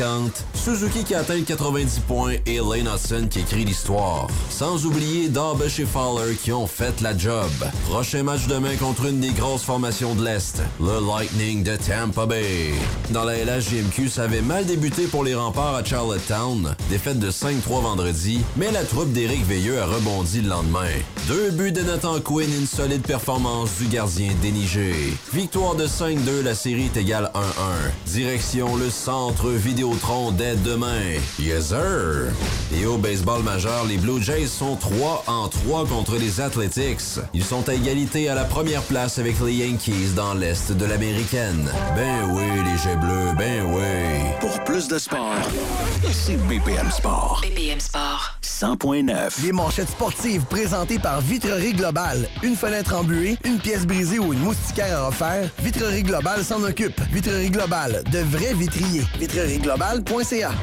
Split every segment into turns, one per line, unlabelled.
50, Suzuki qui atteint 90 points et Lane Hudson qui écrit l'histoire. Sans oublier Darvish et Fowler qui ont fait la job. Prochain match demain contre une des grosses formations de l'Est, le Lightning de Tampa Bay. Dans la LHJMQ, ça avait mal débuté pour les Remparts à Charlottetown. Défaite de 5-3 vendredi, mais la troupe d'Éric Veilleux a rebondi le lendemain. 2 buts de Nathan Quinn et une solide performance du gardien Dénigé. Victoire de 5-2, la série est égale 1-1. Direction le centre Vidéotron dès demain. Yes sir! Et au baseball majeur, les Blue Jays sont 3-3 contre les Athletics. Ils sont à égalité à la première place avec les Yankees dans l'Est de l'Américaine. Ben oui, les Jets bleus, ben oui.
Pour plus de sport, c'est BPM Sport.
BPM Sport.
100.9.
Les manchettes sportives présentées par Vitrerie Globale. Une fenêtre embuée, une pièce brisée ou une moustiquaire à refaire, Vitrerie Globale s'en occupe. Vitrerie Globale, de vrais vitriers. vitrerieglobale.ca.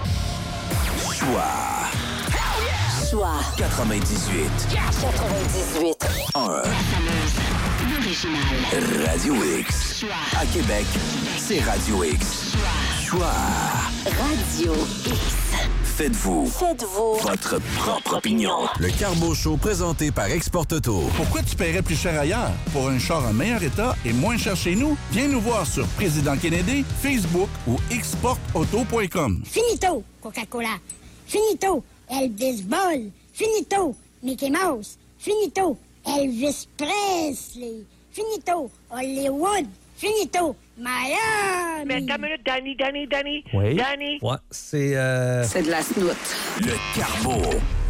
Choix
98.
98.
1.
L'original.
Radio X. À Québec, c'est Radio X. Choix.
Radio X.
Faites-vous votre propre opinion.
Le Carbo Show présenté par Export Auto.
Pourquoi tu paierais plus cher ailleurs? Pour un char en meilleur état et moins cher chez nous? Viens nous voir sur Président Kennedy, Facebook ou exportauto.com.
Finito, Coca-Cola. Finito, Elvis Ball. Finito, Mickey Mouse. Finito, Elvis Presley. Finito, Hollywood. Finito, Miami.
Mais attends une minute, Danny.
Oui.
Danny.
Ouais, c'est...
C'est de la snout.
Le Carbo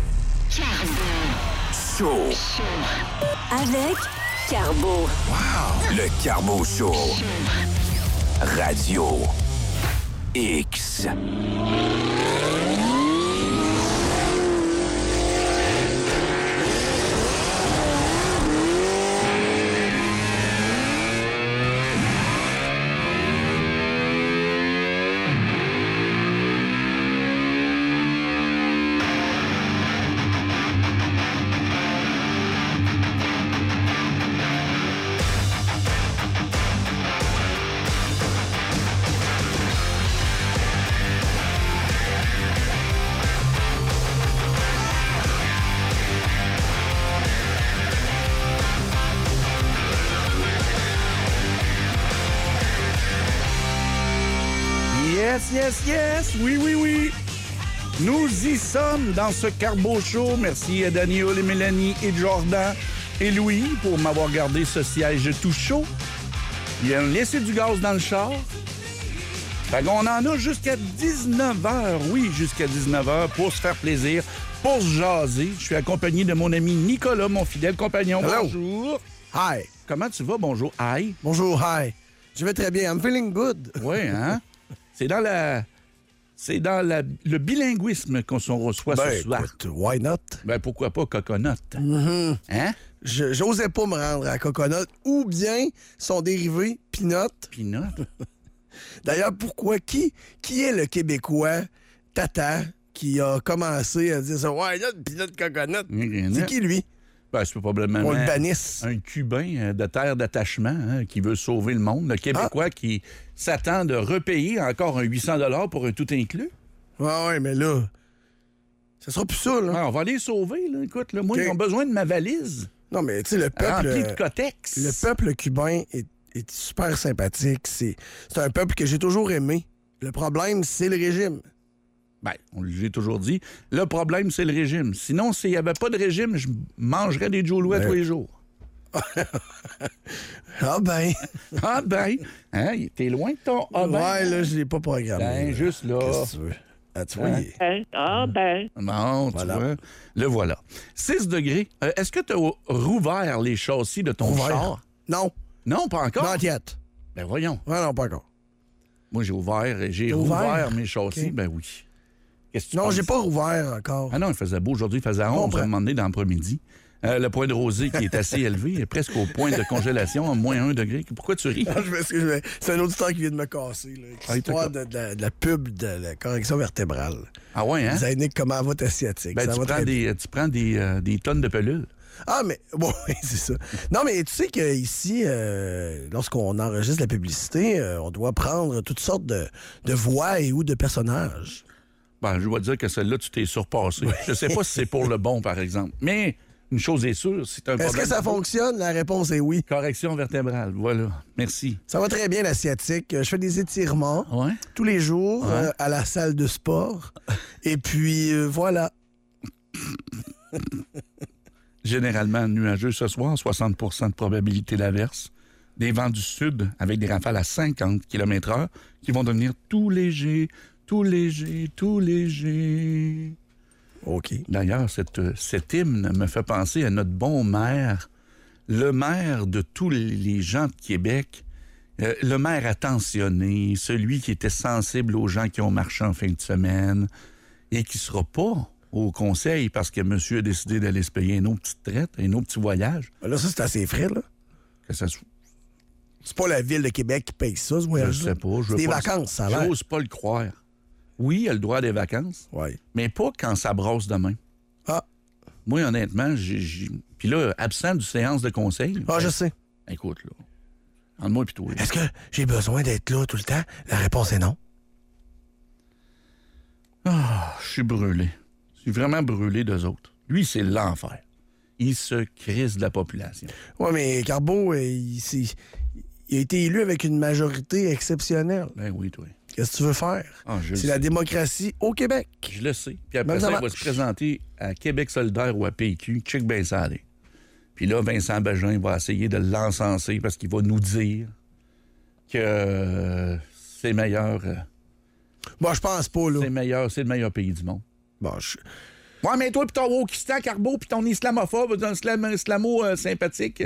Show.
Avec Carbo.
Le Carbo Show. Radio X.
Yes! Oui! Nous y sommes dans ce Carbo Show. Merci à Daniel et Mélanie et Jordan et Louis pour m'avoir gardé ce siège tout chaud. Ils ont laissé du gaz dans le char. Fait qu'on en a jusqu'à 19h. Oui, jusqu'à 19h pour se faire plaisir, pour se jaser. Je suis accompagné de mon ami Nicolas, mon fidèle compagnon.
Hello.
Bonjour.
Hi.
Comment tu vas? Bonjour. Hi.
Bonjour, hi. Je vais très bien. I'm feeling good.
Oui, hein? C'est dans le bilinguisme qu'on s'en reçoit ce soir.
Écoute, why not?
Ben, pourquoi pas coconut? Hein?
J'osais pas me rendre à coconut ou bien son dérivé, peanut.
Peanut?
D'ailleurs, pourquoi? Qui est le Québécois tata qui a commencé à dire ça? Why not, peanut, coconut? C'est qui, lui?
Ben, c'est probablement
On le bannisse.
un Cubain de terre d'attachement qui veut sauver le monde. Le Québécois qui s'attend de repayer encore un 800$ pour un tout inclus.
Ouais, mais là, ça sera plus ça, là.
Ouais, on va les sauver, là. Écoute, là, moi, ils ont besoin de ma valise.
Non, mais tu sais, le peuple...
Rempli de Cotex.
Le peuple cubain est super sympathique. C'est un peuple que j'ai toujours aimé. Le problème, c'est le régime.
Ben, on l'a toujours dit. Le problème, c'est le régime. Sinon, s'il n'y avait pas de régime, je mangerais des Joe-Louis tous les jours.
Ah ben.
Hein, t'es loin de ton
Ouais, là, je l'ai pas programmé.
Ben, juste là.
Qu'est-ce que tu veux? Ah, tu vois,
Non,
voilà.
tu vois. Le voilà. 6 degrés. Est-ce que tu as rouvert les châssis de ton char?
Non.
Non, pas encore?
Non, tiète.
Ben voyons.
Ouais, non, pas encore.
Moi, j'ai rouvert mes châssis.
Okay.
Ben oui. Qu'est-ce que tu
Non,
penses?
j'ai pas rouvert encore.
Ah non, il faisait beau aujourd'hui, il faisait 11 à un moment donné dans l'après-midi. Le point de rosée qui est assez élevé, presque au point de congélation, à moins 1 degré. Pourquoi tu ris?
Non, c'est un auditeur qui vient de me casser. L'histoire de la pub de la correction vertébrale.
Ah ouais, hein?
Zainick, comment va ta sciatique?
Ben,
ça
tu
va
prends
très bien.
des tonnes de pelules.
Ah, mais bon, c'est ça. Non, mais tu sais qu'ici, lorsqu'on enregistre la publicité, on doit prendre toutes sortes de voix et ou de personnages.
Ben, je dois dire que celle-là, tu t'es surpassé. Je sais pas si c'est pour le bon, par exemple. Mais une chose est sûre, c'est un problème.
Est-ce que ça fonctionne? La réponse est oui.
Correction vertébrale, voilà. Merci.
Ça va très bien, la sciatique. Je fais des étirements tous les jours à la salle de sport. Et puis, voilà.
Généralement nuageux ce soir, 60 de probabilité d'averse. Des vents du sud avec des rafales à 50 km/h qui vont devenir tout légers.
OK.
D'ailleurs, cet hymne me fait penser à notre bon maire, le maire de tous les gens de Québec, le maire attentionné, celui qui était sensible aux gens qui ont marché en fin de semaine et qui ne sera pas au conseil parce que monsieur a décidé d'aller se payer une autre petite traite, un autre petit voyage.
Là, ça, c'est assez frais, là.
Que ça
C'est pas la Ville de Québec qui paye ça, ce voyage.
Je sais pas.
C'est des vacances, ça a l'air.
J'ose pas le croire. Oui, il a le droit à des vacances, mais pas quand ça brosse demain.
Ah.
Moi, honnêtement, puis là, absent du séance de conseil.
Ah, je sais.
Écoute, là. Entre moi et toi.
Est-ce que j'ai besoin d'être là tout le temps? La réponse est non.
Ah, je suis brûlé. Je suis vraiment brûlé d'eux autres. Lui, c'est l'enfer. Il se crisse de la population.
Oui, mais Carbeau, il a été élu avec une majorité exceptionnelle.
Ben oui, toi.
Qu'est-ce que tu veux faire? C'est la démocratie au Québec.
Je le sais. Puis après ça, il va se présenter à Québec solidaire ou à PQ. Check bien ça aller. Puis là, Vincent Bégin va essayer de l'encenser parce qu'il va nous dire que c'est meilleur.
Bon, je pense pas, là.
C'est le meilleur pays du monde.
Bon,
Ouais, mais toi, puis ton wokistan, Carbeau, puis ton islamophobe, ton islamo-sympathique.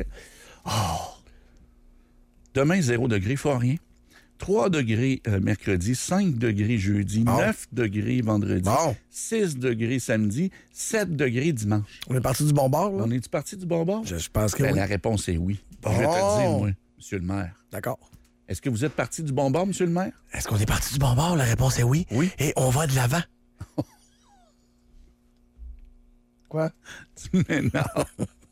Demain, 0 degré, faut rien. 3 degrés mercredi, 5 degrés jeudi, 9 degrés vendredi, 6 degrés samedi, 7 degrés dimanche.
On est parti du bon bord, là?
On est-tu parti du bon bord?
Je pense que oui.
La réponse est oui. Je vais te dire, moi, monsieur le maire.
D'accord.
Est-ce que vous êtes parti du bon bord, monsieur le maire?
Est-ce qu'on est parti du bon bord? La réponse est oui.
Oui.
Et on va de l'avant. Quoi?
Tu m'énerves.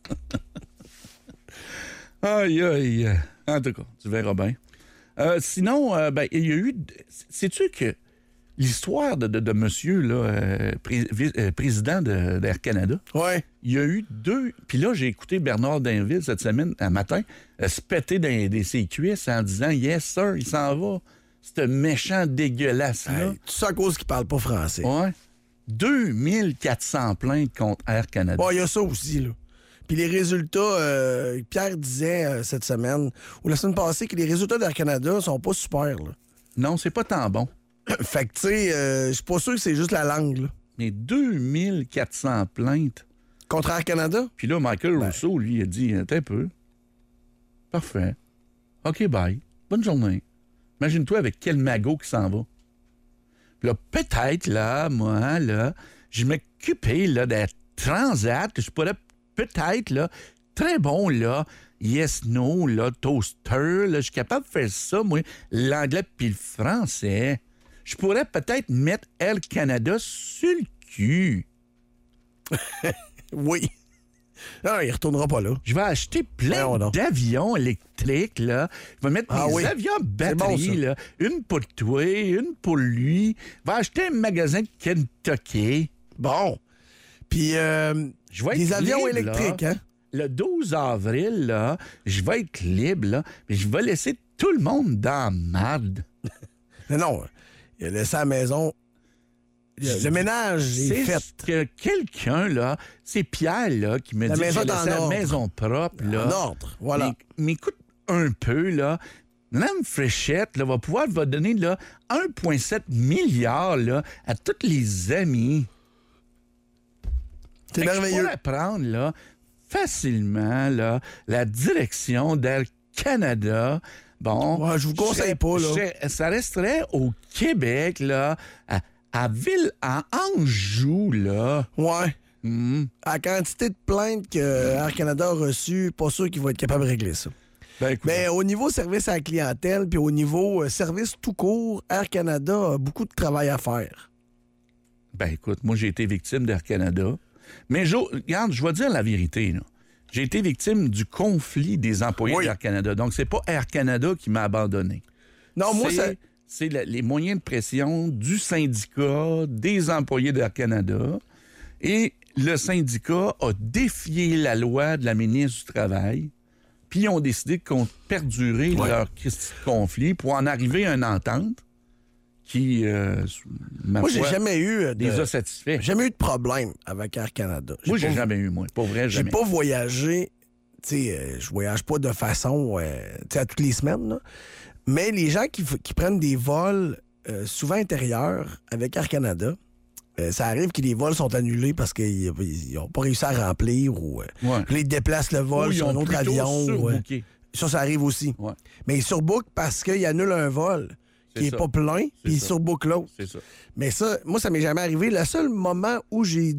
Aïe, aïe. En tout cas, tu verras bien. Sinon, il y a eu... Sais-tu que l'histoire de monsieur, là, président d'Air Canada, il y a eu 2... Puis là, j'ai écouté Bernard Dainville cette semaine, un matin, se péter dans ses cuisses en disant « Yes, sir, il s'en va. » C'est méchant dégueulasse-là.
Tout ça à cause qu'il parle pas français.
Ouais. 2400 plaintes contre Air Canada.
Bon, il y a ça aussi, là. Puis les résultats, Pierre disait cette semaine, ou la semaine passée, que les résultats d'Air Canada sont pas super, là.
Non, c'est pas tant bon.
Fait que, tu sais, je suis pas sûr que c'est juste la langue, là.
Mais 2400 plaintes.
Contre Air Canada?
Puis là, Michael Rousseau, lui, a dit, attends un peu. Parfait. OK, bye. Bonne journée. Imagine-toi avec quel magot qui s'en va. Puis là, peut-être, là, moi, là, je m'occupais, là, d'un transat que je pourrais peut-être, là, très bon, là, yes, no, là, toaster, là, je suis capable de faire ça, moi, l'anglais puis le français. Je pourrais peut-être mettre Air Canada sur le cul.
Oui. Non, il retournera pas là.
Je vais acheter plein d'avions électriques, là. Je vais mettre mes avions à batterie, là. Une pour toi, une pour lui. Je vais acheter un magasin de Kentucky.
Bon. Puis, des avions électriques,
là,
hein?
Le 12 avril, là, je vais être libre, là, mais je vais laisser tout le monde dans la marde.
Non, il a laissé à la maison. Le ménage est fait.
Que quelqu'un, là, c'est Pierre, là, qui me dit que j'ai laissé la maison propre, là.
En ordre, voilà.
Mais écoute un peu, là. Mme Fréchette, là, va donner, là, 1,7 milliard, là, à tous les amis.
C'est merveilleux.
Je pourrais prendre, là, facilement, là, la direction d'Air Canada. Bon.
Ouais, je vous conseille pas, là.
Ça resterait au Québec, là, à Anjou, là.
Ouais. À la quantité de plaintes que Air Canada a reçues, pas sûr qu'il va être capable de régler ça. Mais au niveau service à la clientèle, puis au niveau service tout court, Air Canada a beaucoup de travail à faire.
Ben écoute, moi j'ai été victime d'Air Canada. Mais regarde, je vais dire la vérité, là. J'ai été victime du conflit des employés d'Air Canada. Donc, c'est pas Air Canada qui m'a abandonné.
Non, moi, ça...
C'est les moyens de pression du syndicat, des employés d'Air Canada. Et le syndicat a défié la loi de la ministre du Travail, puis ils ont décidé de perdurer leur conflit pour en arriver à une entente qui,
moi, j'ai jamais eu
les a satisfaits.
J'ai jamais eu de problème avec Air Canada.
Moi, j'ai jamais eu, moi. Pas vrai, jamais.
J'ai pas voyagé, tu sais, je voyage pas de façon, tu sais, à toutes les semaines, là. Mais les gens qui prennent des vols souvent intérieurs avec Air Canada, ça arrive que les vols sont annulés parce qu'ils n'ont pas réussi à remplir ou ils déplacent le vol sur un autre avion. Ça arrive aussi. Ouais. Mais ils surbookent parce qu'ils annulent un vol qui n'est pas plein, puis ils surbookent l'autre.
C'est ça.
Mais ça, moi, ça m'est jamais arrivé. Le seul moment où j'ai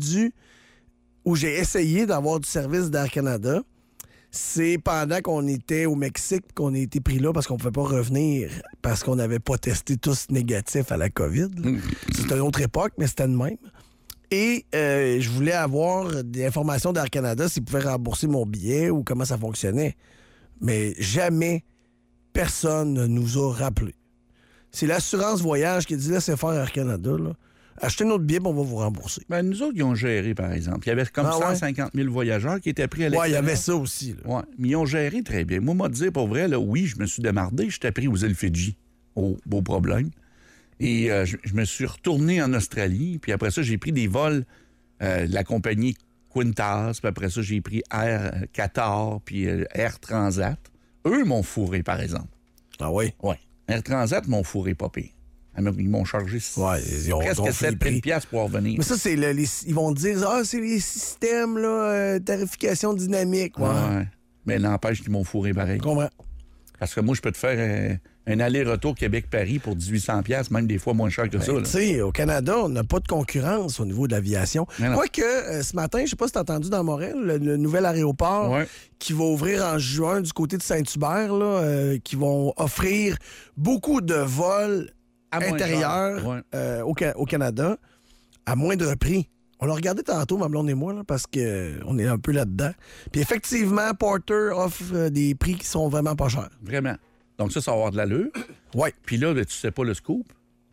essayé d'avoir du service d'Air Canada, c'est pendant qu'on était au Mexique, qu'on a été pris là parce qu'on ne pouvait pas revenir parce qu'on n'avait pas testé tous négatifs à la COVID. C'était une autre époque, mais c'était le même. Et je voulais avoir des informations d'Air Canada s'ils pouvaient rembourser mon billet ou comment ça fonctionnait. Mais jamais personne ne nous a rappelé. C'est l'assurance voyage qui dit laissez faire Air Canada, là. Achetez notre billet, on va vous rembourser.
Ben, nous autres, ils ont géré, par exemple. Il y avait comme 150 000 voyageurs qui étaient pris à l'extérieur.
Oui, il y avait ça aussi.
Oui, mais ils ont géré très bien. Moi, te dire, pour vrai, là, oui, je me suis démardé. J'étais pris aux îles Fidji. Oh, beau problème. Et je me suis retourné en Australie. Puis après ça, j'ai pris des vols de la compagnie Qantas. Puis après ça, j'ai pris Air Qatar, puis Air Transat. Eux m'ont fourré, par exemple.
Ah oui?
Oui. Air Transat m'ont fourré pas pire. Ils m'ont chargé presque 7 000 $ pour revenir.
Mais ça, c'est ils vont dire c'est les systèmes, là, tarification dynamique.
Ouais. Mais n'empêche qu'ils m'ont fourré pareil.
Je comprends.
Parce que moi, je peux te faire un aller-retour Québec-Paris pour 1800 $, même des fois moins cher que ça.
Tu sais, au Canada, on n'a pas de concurrence au niveau de l'aviation. Quoique, ce matin, je ne sais pas si tu as entendu dans Montréal, le nouvel aéroport qui va ouvrir en juin du côté de Saint-Hubert, là, qui vont offrir beaucoup de vols intérieur au Canada à moindre prix. On l'a regardé tantôt, ma blonde et moi, là, parce qu'on est un peu là-dedans. Puis effectivement, Porter offre des prix qui sont vraiment pas chers.
Vraiment. Donc ça va avoir de l'allure.
Oui.
Puis là, tu sais pas le scoop.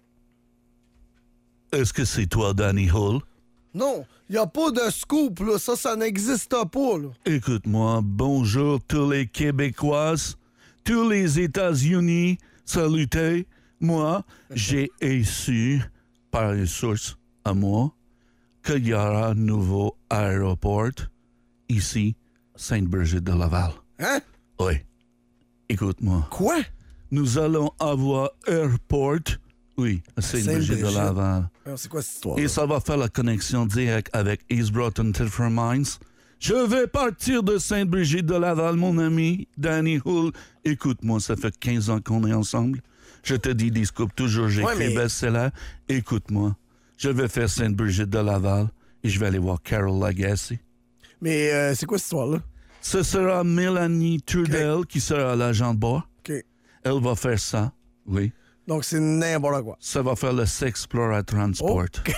Est-ce que c'est toi, Danny Hull?
Non, il n'y a pas de scoop, là. Ça n'existe pas, là.
Écoute-moi, bonjour tous les Québécoises, tous les États-Unis, salutez. Moi, j'ai su, par les sources à moi, qu'il y aura un nouveau aéroport ici, Sainte-Brigitte-de-Laval.
Hein?
Oui. Écoute-moi.
Quoi?
Nous allons avoir aéroport, oui, à Sainte-Brigitte-de-Laval.
C'est quoi cette histoire?
Et ça va faire la connexion directe avec East Broughton, Tilford Mines. Je vais partir de Sainte-Brigitte-de-Laval, mon ami, Danny Hull. Écoute-moi, ça fait 15 ans qu'on est ensemble. Je te dis des scoops, toujours j'écris best-seller. Écoute-moi, je vais faire Sainte-Brigitte-de-Laval et je vais aller voir Carol Lagasse.
Mais c'est quoi cette histoire-là?
Ce sera Mélanie Trudel qui sera l'agent de bord.
Okay.
Elle va faire ça, oui.
Donc c'est n'importe quoi.
Ça va faire le Sexplorer Transport. Okay.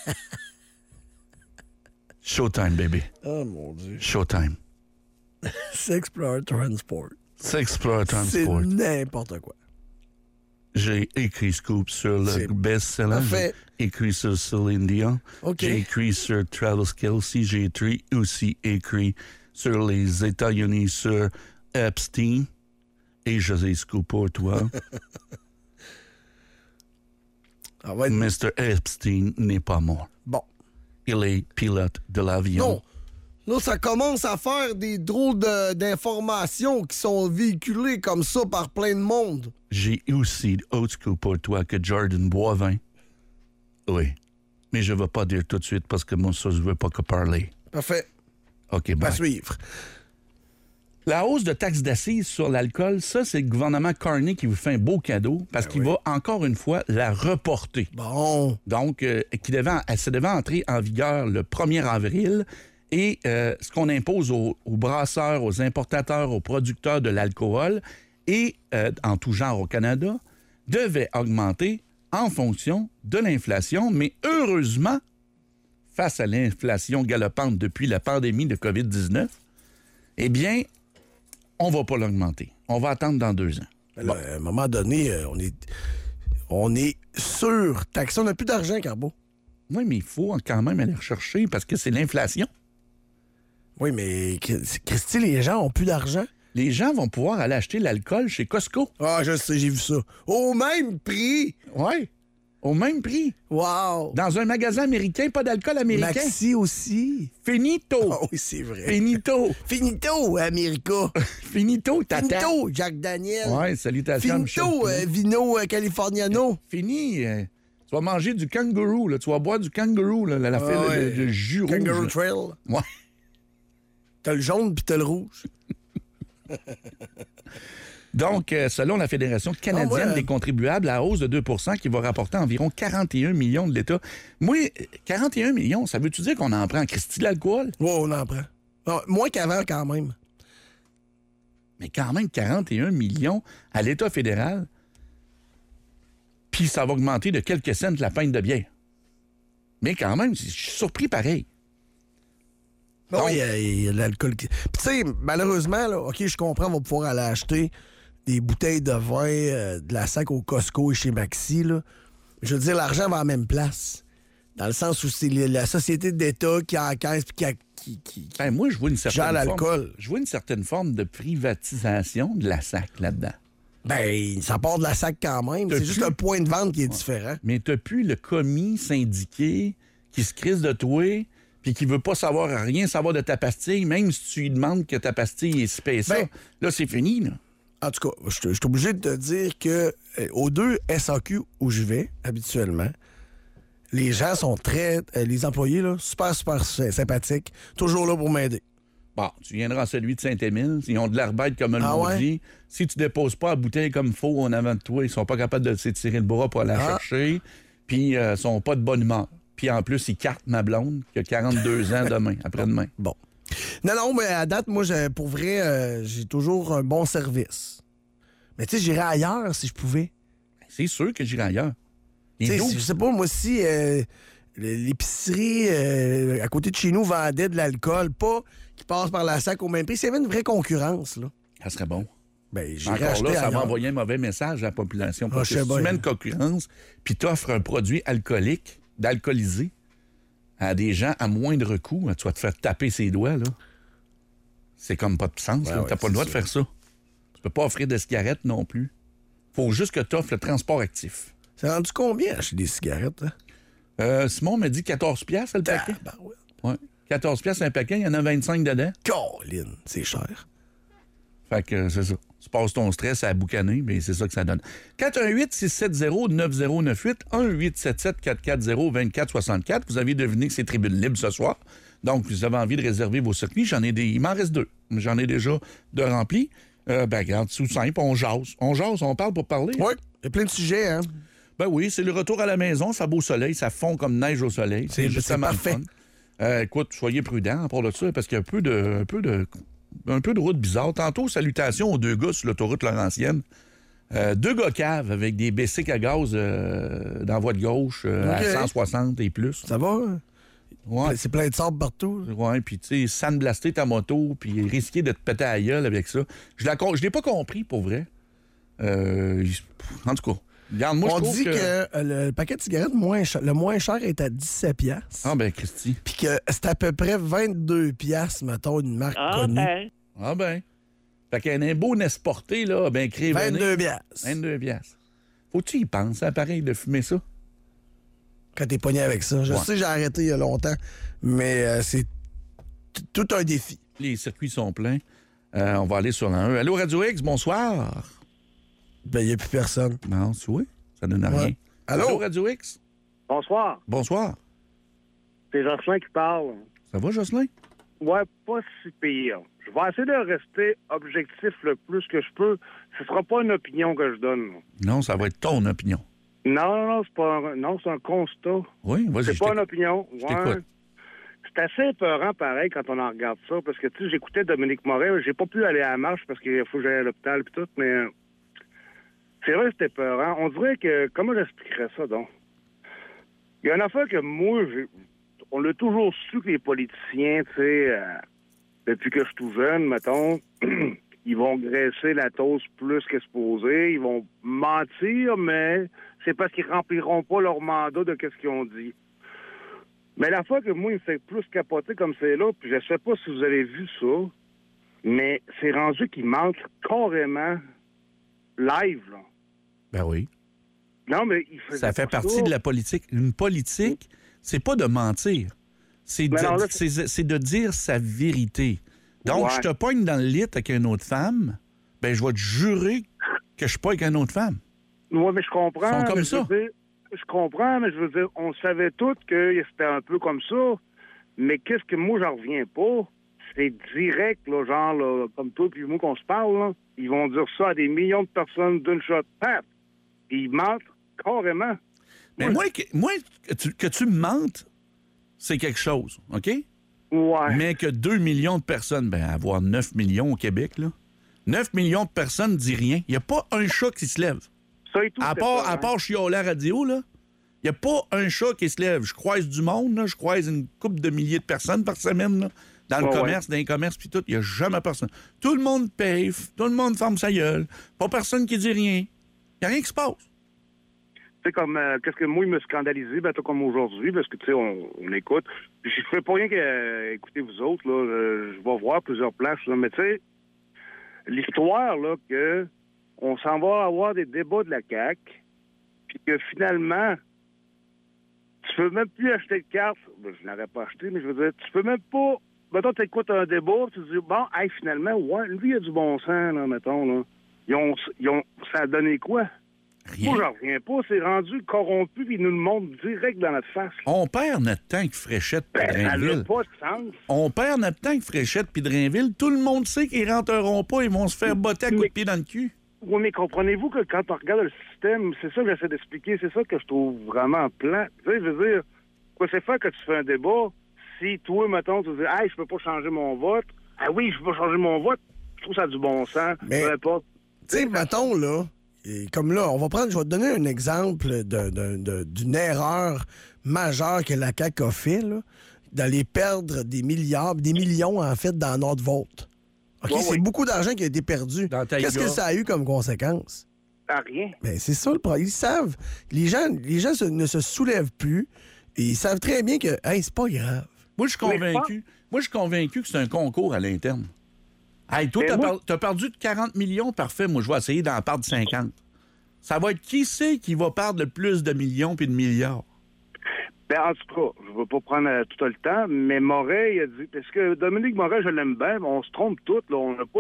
Showtime, baby.
Oh mon Dieu.
Showtime.
Sexplorer Transport.
Sexplorer Transport.
C'est n'importe quoi.
J'ai écrit scoop sur le best-seller. J'ai écrit sur Céline Dion.
Okay.
J'ai écrit sur Travis Kelce. J'ai aussi écrit sur les États-Unis sur Epstein. Et je les scoop pour toi. Mr. Epstein n'est pas mort.
Bon.
Il est pilote de l'avion.
Non. Là, ça commence à faire des drôles d'informations qui sont véhiculées comme ça par plein de monde.
J'ai aussi autre scoop pour toi que Jordan Boivin. Oui. Mais je ne vais pas dire tout de suite parce que moi, ça, je ne veux pas que parler.
Parfait.
OK, bye.
À suivre.
La hausse de taxes d'assises sur l'alcool, ça, c'est le gouvernement Carney qui vous fait un beau cadeau parce qu'il va, encore une fois, la reporter.
Bon.
Donc, ça devait entrer en vigueur le 1er avril. Et ce qu'on impose aux brasseurs, aux importateurs, aux producteurs de l'alcool et en tout genre au Canada devait augmenter en fonction de l'inflation. Mais heureusement, face à l'inflation galopante depuis la pandémie de COVID-19, eh bien, on va pas l'augmenter. On va attendre dans 2 ans.
Là, à un moment donné, on est surtaxé. On n'a plus d'argent, Carbo.
Oui, mais il faut quand même aller rechercher parce que c'est l'inflation.
Oui, mais Christy, les gens ont plus d'argent.
Les gens vont pouvoir aller acheter l'alcool chez Costco.
Ah, je sais, j'ai vu ça. Au même prix!
Oui, au même prix.
Wow!
Dans un magasin américain, pas d'alcool américain.
Maxi aussi.
Finito.
Ah oui, c'est vrai.
Finito.
Finito, America.
Finito, tata.
Finito, Jack Daniel.
Oui, salutations.
Finito, Vino Californiano.
Fini. Tu vas manger du kangourou, là. Tu vas boire du kangourou, là, la fête de jus rouge.
Kangaroo
là.
Trail.
Ouais.
T'as le jaune puis t'as le rouge.
Donc, selon la Fédération canadienne des contribuables, la hausse de 2 qui va rapporter environ 41 millions de l'État. Moi, 41 millions, ça veut-tu dire qu'on en prend en Christie de l'alcool?
Oui, on en prend. Non, moins qu'avant, quand même.
Mais quand même, 41 millions à l'État fédéral. Puis ça va augmenter de quelques cents la pinte de bière. Mais quand même, je suis surpris pareil.
Donc, il y a de l'alcool. Puis tu sais, malheureusement, là, OK, je comprends, on va pouvoir aller acheter des bouteilles de vin, de la sac au Costco et chez Maxi, là. Je veux dire, l'argent va à la même place. Dans le sens où c'est la société d'État qui encaisse et qui
moi, je vois une
gère l'alcool.
Je vois une certaine forme de privatisation de la sac là-dedans.
Ben, ça part de la sac quand même. C'est juste le point de vente qui est différent.
Mais t'as plus le commis syndiqué qui se crisse de toi puis qui veut pas rien savoir de ta pastille, même si tu lui demandes que ta pastille est spéciale. Ça. Là, c'est fini, là. En
tout cas, je suis obligé de te dire que aux 2 SAQ où je vais, habituellement, les gens sont les employés, là, super sympathiques, toujours là pour m'aider.
Bon, tu viendras à celui de Saint-Émile, ils ont de l'air bête comme un maudit. Ouais? Si tu déposes pas la bouteille comme il faut en avant de toi, ils sont pas capables de s'étirer le bras pour aller la chercher, puis ils sont pas de bonne humeur. Puis en plus, ils cartent ma blonde, qui a 42 ans demain, après-demain.
Bon. Non, mais à date, moi, pour vrai, j'ai toujours un bon service. Mais tu sais, j'irais ailleurs si je pouvais.
C'est sûr que j'irais ailleurs.
Je sais pas, moi, si l'épicerie à côté de chez nous vendait de l'alcool, pas qui passe par la sac au même prix, s'il y avait une vraie concurrence, là.
Ça serait bon.
Ben, j'irais acheter
là, ça
ailleurs.
va envoyer un mauvais message à la population. Parce que si
tu
mets une concurrence, puis t'offres un produit alcoolique, d'alcoolisé, à des gens à moindre coût, tu vas te faire taper ses doigts, là. C'est comme pas de sens. T'as pas le droit de faire ça. Tu peux pas offrir des cigarettes non plus. Faut juste que tu offres le transport actif.
C'est rendu combien acheter des cigarettes, hein?
Simon m'a dit 14 piastres le paquet. Ouais. 14 piastres un paquet, il y en a 25 dedans.
Colin, c'est cher.
Fait que c'est ça. Tu passes ton stress à boucaner, mais c'est ça que ça donne. 418-670-9098, 1-877-440-2464. Vous avez deviné que c'est tribune libre ce soir. Donc, vous avez envie de réserver vos circuits. Il m'en reste 2. J'en ai déjà 2 remplis. Regarde, tout simple, on jase. On parle pour parler.
Oui, il y a plein de sujets, hein?
Ben oui, c'est le retour à la maison. Ça fait beau soleil, ça fond comme neige au soleil.
C'est justement
parfait. Écoute, soyez prudents à part de ça, parce qu'il y a un peu de route bizarre. Tantôt, salutations aux 2 gars sur l'autoroute Laurentienne. 2 gars caves avec des bicycles à gaz dans la voie de gauche à 160 et plus.
Ça va? Hein?
Ouais.
C'est plein de sable partout.
Ouais, puis tu sais, sandblaster ta moto, puis risquer de te péter à la gueule avec ça. Je l'ai pas compris, pour vrai. En tout cas, regarde, moi,
on
je trouve
dit que le paquet de cigarettes le moins cher est à 17 piastres.
Ah ben, Christy.
Puis que c'est à peu près 22 piastres, mettons, une marque connue.
Ah ben. Fait qu'un beau Nesporté, là, ben créé
22 piastres.
22 piastres. Faut-tu y penser, pareil, de fumer ça?
Quand t'es pogné avec ça. Je sais, j'ai arrêté il y a longtemps, mais c'est tout un défi.
Les circuits sont pleins. On va aller sur la 1. Allô, Radio X, bonsoir.
Ben, il n'y a plus personne.
Non, tu vois, ça donne rien. Allô, Radio X?
Bonsoir.
Bonsoir.
C'est Jocelyn qui parle.
Ça va, Jocelyn?
Ouais, pas si pire. Je vais essayer de rester objectif le plus que je peux. Ce sera pas une opinion que je donne.
Non, ça va être ton opinion.
Non, c'est pas c'est un constat.
Oui, vas-y.
C'est pas une opinion.
Je t'écoute.
C'est assez épeurant, pareil, quand on en regarde ça, parce que, tu sais, j'écoutais Dominique Moret, j'ai pas pu aller à la marche parce qu'il faut que j'aille à l'hôpital et tout, mais c'est vrai que c'était épeurant. On dirait que, comment j'expliquerais ça, donc? Il y a une affaire que moi, on l'a toujours su que les politiciens, tu sais, depuis que je suis tout jeune, mettons, ils vont graisser la toast plus que supposé. Ils vont mentir, mais c'est parce qu'ils rempliront pas leur mandat de ce qu'ils ont dit. Mais la fois que moi, il me fait plus capoter comme c'est là, puis je sais pas si vous avez vu ça, mais c'est rendu qu'ils mentent carrément live, là.
Ben oui.
Non, mais
ça fait partie de la politique. Une politique, c'est pas de mentir. C'est de dire sa vérité. Donc, je te pogne dans le lit avec une autre femme, ben je vais te jurer que je suis pas avec une autre femme.
Oui, mais je comprends.
Ils sont comme ça.
Je comprends, mais je veux dire, on savait tous que c'était un peu comme ça. Mais qu'est-ce que moi, j'en reviens pas? C'est direct, là, genre, là, comme toi et moi qu'on se parle, là. Ils vont dire ça à des millions de personnes d'une shot. Paf! Ils mentent carrément.
Mais moi, que tu me mentes, c'est quelque chose, OK?
Ouais.
Mais que 2 millions de personnes, ben avoir 9 millions au Québec, là. 9 millions de personnes ne disent rien. Il n'y a pas un chat qui se lève.
Ça et tout,
à part chioler à la radio, là, il n'y a pas un chat qui se lève. Je croise du monde, là, je croise une couple de milliers de personnes par semaine, là, dans le commerce, dans les commerces, puis tout. Il n'y a jamais personne. Tout le monde paye, tout le monde ferme sa gueule. Pas personne qui dit rien. Il n'y a rien qui se passe.
Tu sais, comme, qu'est-ce que moi, il me scandalisé, ben, comme aujourd'hui, parce que, tu sais, on écoute. Puis, je fais pas rien qu'écouter vous autres, là. Je vais voir plusieurs places, là. Mais, tu sais, l'histoire, là, que on s'en va avoir des débats de la CAQ, puis que finalement, tu peux même plus acheter de carte. Ben, je n'aurais pas acheté, mais je veux dire, tu peux même pas. Mettons, tu écoutes un débat, tu te dis, bon, hey, finalement, ouais, lui, il a du bon sens, là, mettons, là. Ça a donné quoi?
Rien.
Moi, j'en reviens pas. C'est rendu corrompu, puis ils nous le montrent direct dans notre face.
On perd notre temps avec Fréchette puis Drainville.
Ça n'a pas de sens.
On perd notre temps avec Fréchette puis Drainville. Tout le monde sait qu'ils rentreront pas, ils vont se faire botter à coups de pied dans le cul.
Oui, mais comprenez-vous que quand on regarde le système, c'est ça que j'essaie d'expliquer, c'est ça que je trouve vraiment plat. Tu sais, je veux dire, quoi c'est faire que tu fais un débat, si toi, mettons, tu dis, hey, je peux pas changer mon vote. Ah oui, je peux pas changer mon vote. Je trouve ça a du bon sens.
Mais, tu sais, mettons, là, et comme là, je vais te donner un exemple d'une erreur majeure que la CAQ a fait, là, d'aller perdre des millions, en fait, dans notre vote. OK, c'est beaucoup d'argent qui a été perdu. Qu'est-ce que ça a eu comme conséquence?
Rien.
Ben, c'est ça le problème. Ils savent. Les gens ne se soulèvent plus et ils savent très bien que, hey, c'est pas grave.
Moi, je suis convaincu que c'est un concours à l'interne. Hey, toi, t'as perdu de 40 millions, parfait. Moi, je vais essayer d'en perdre 50. Ça va être qui c'est qui va perdre le plus de millions puis de milliards?
Ben, en tout cas, je ne veux pas prendre tout le temps, mais Moret, il a dit... Parce que Dominique Moret, je l'aime bien, mais on se trompe tous, là. On n'a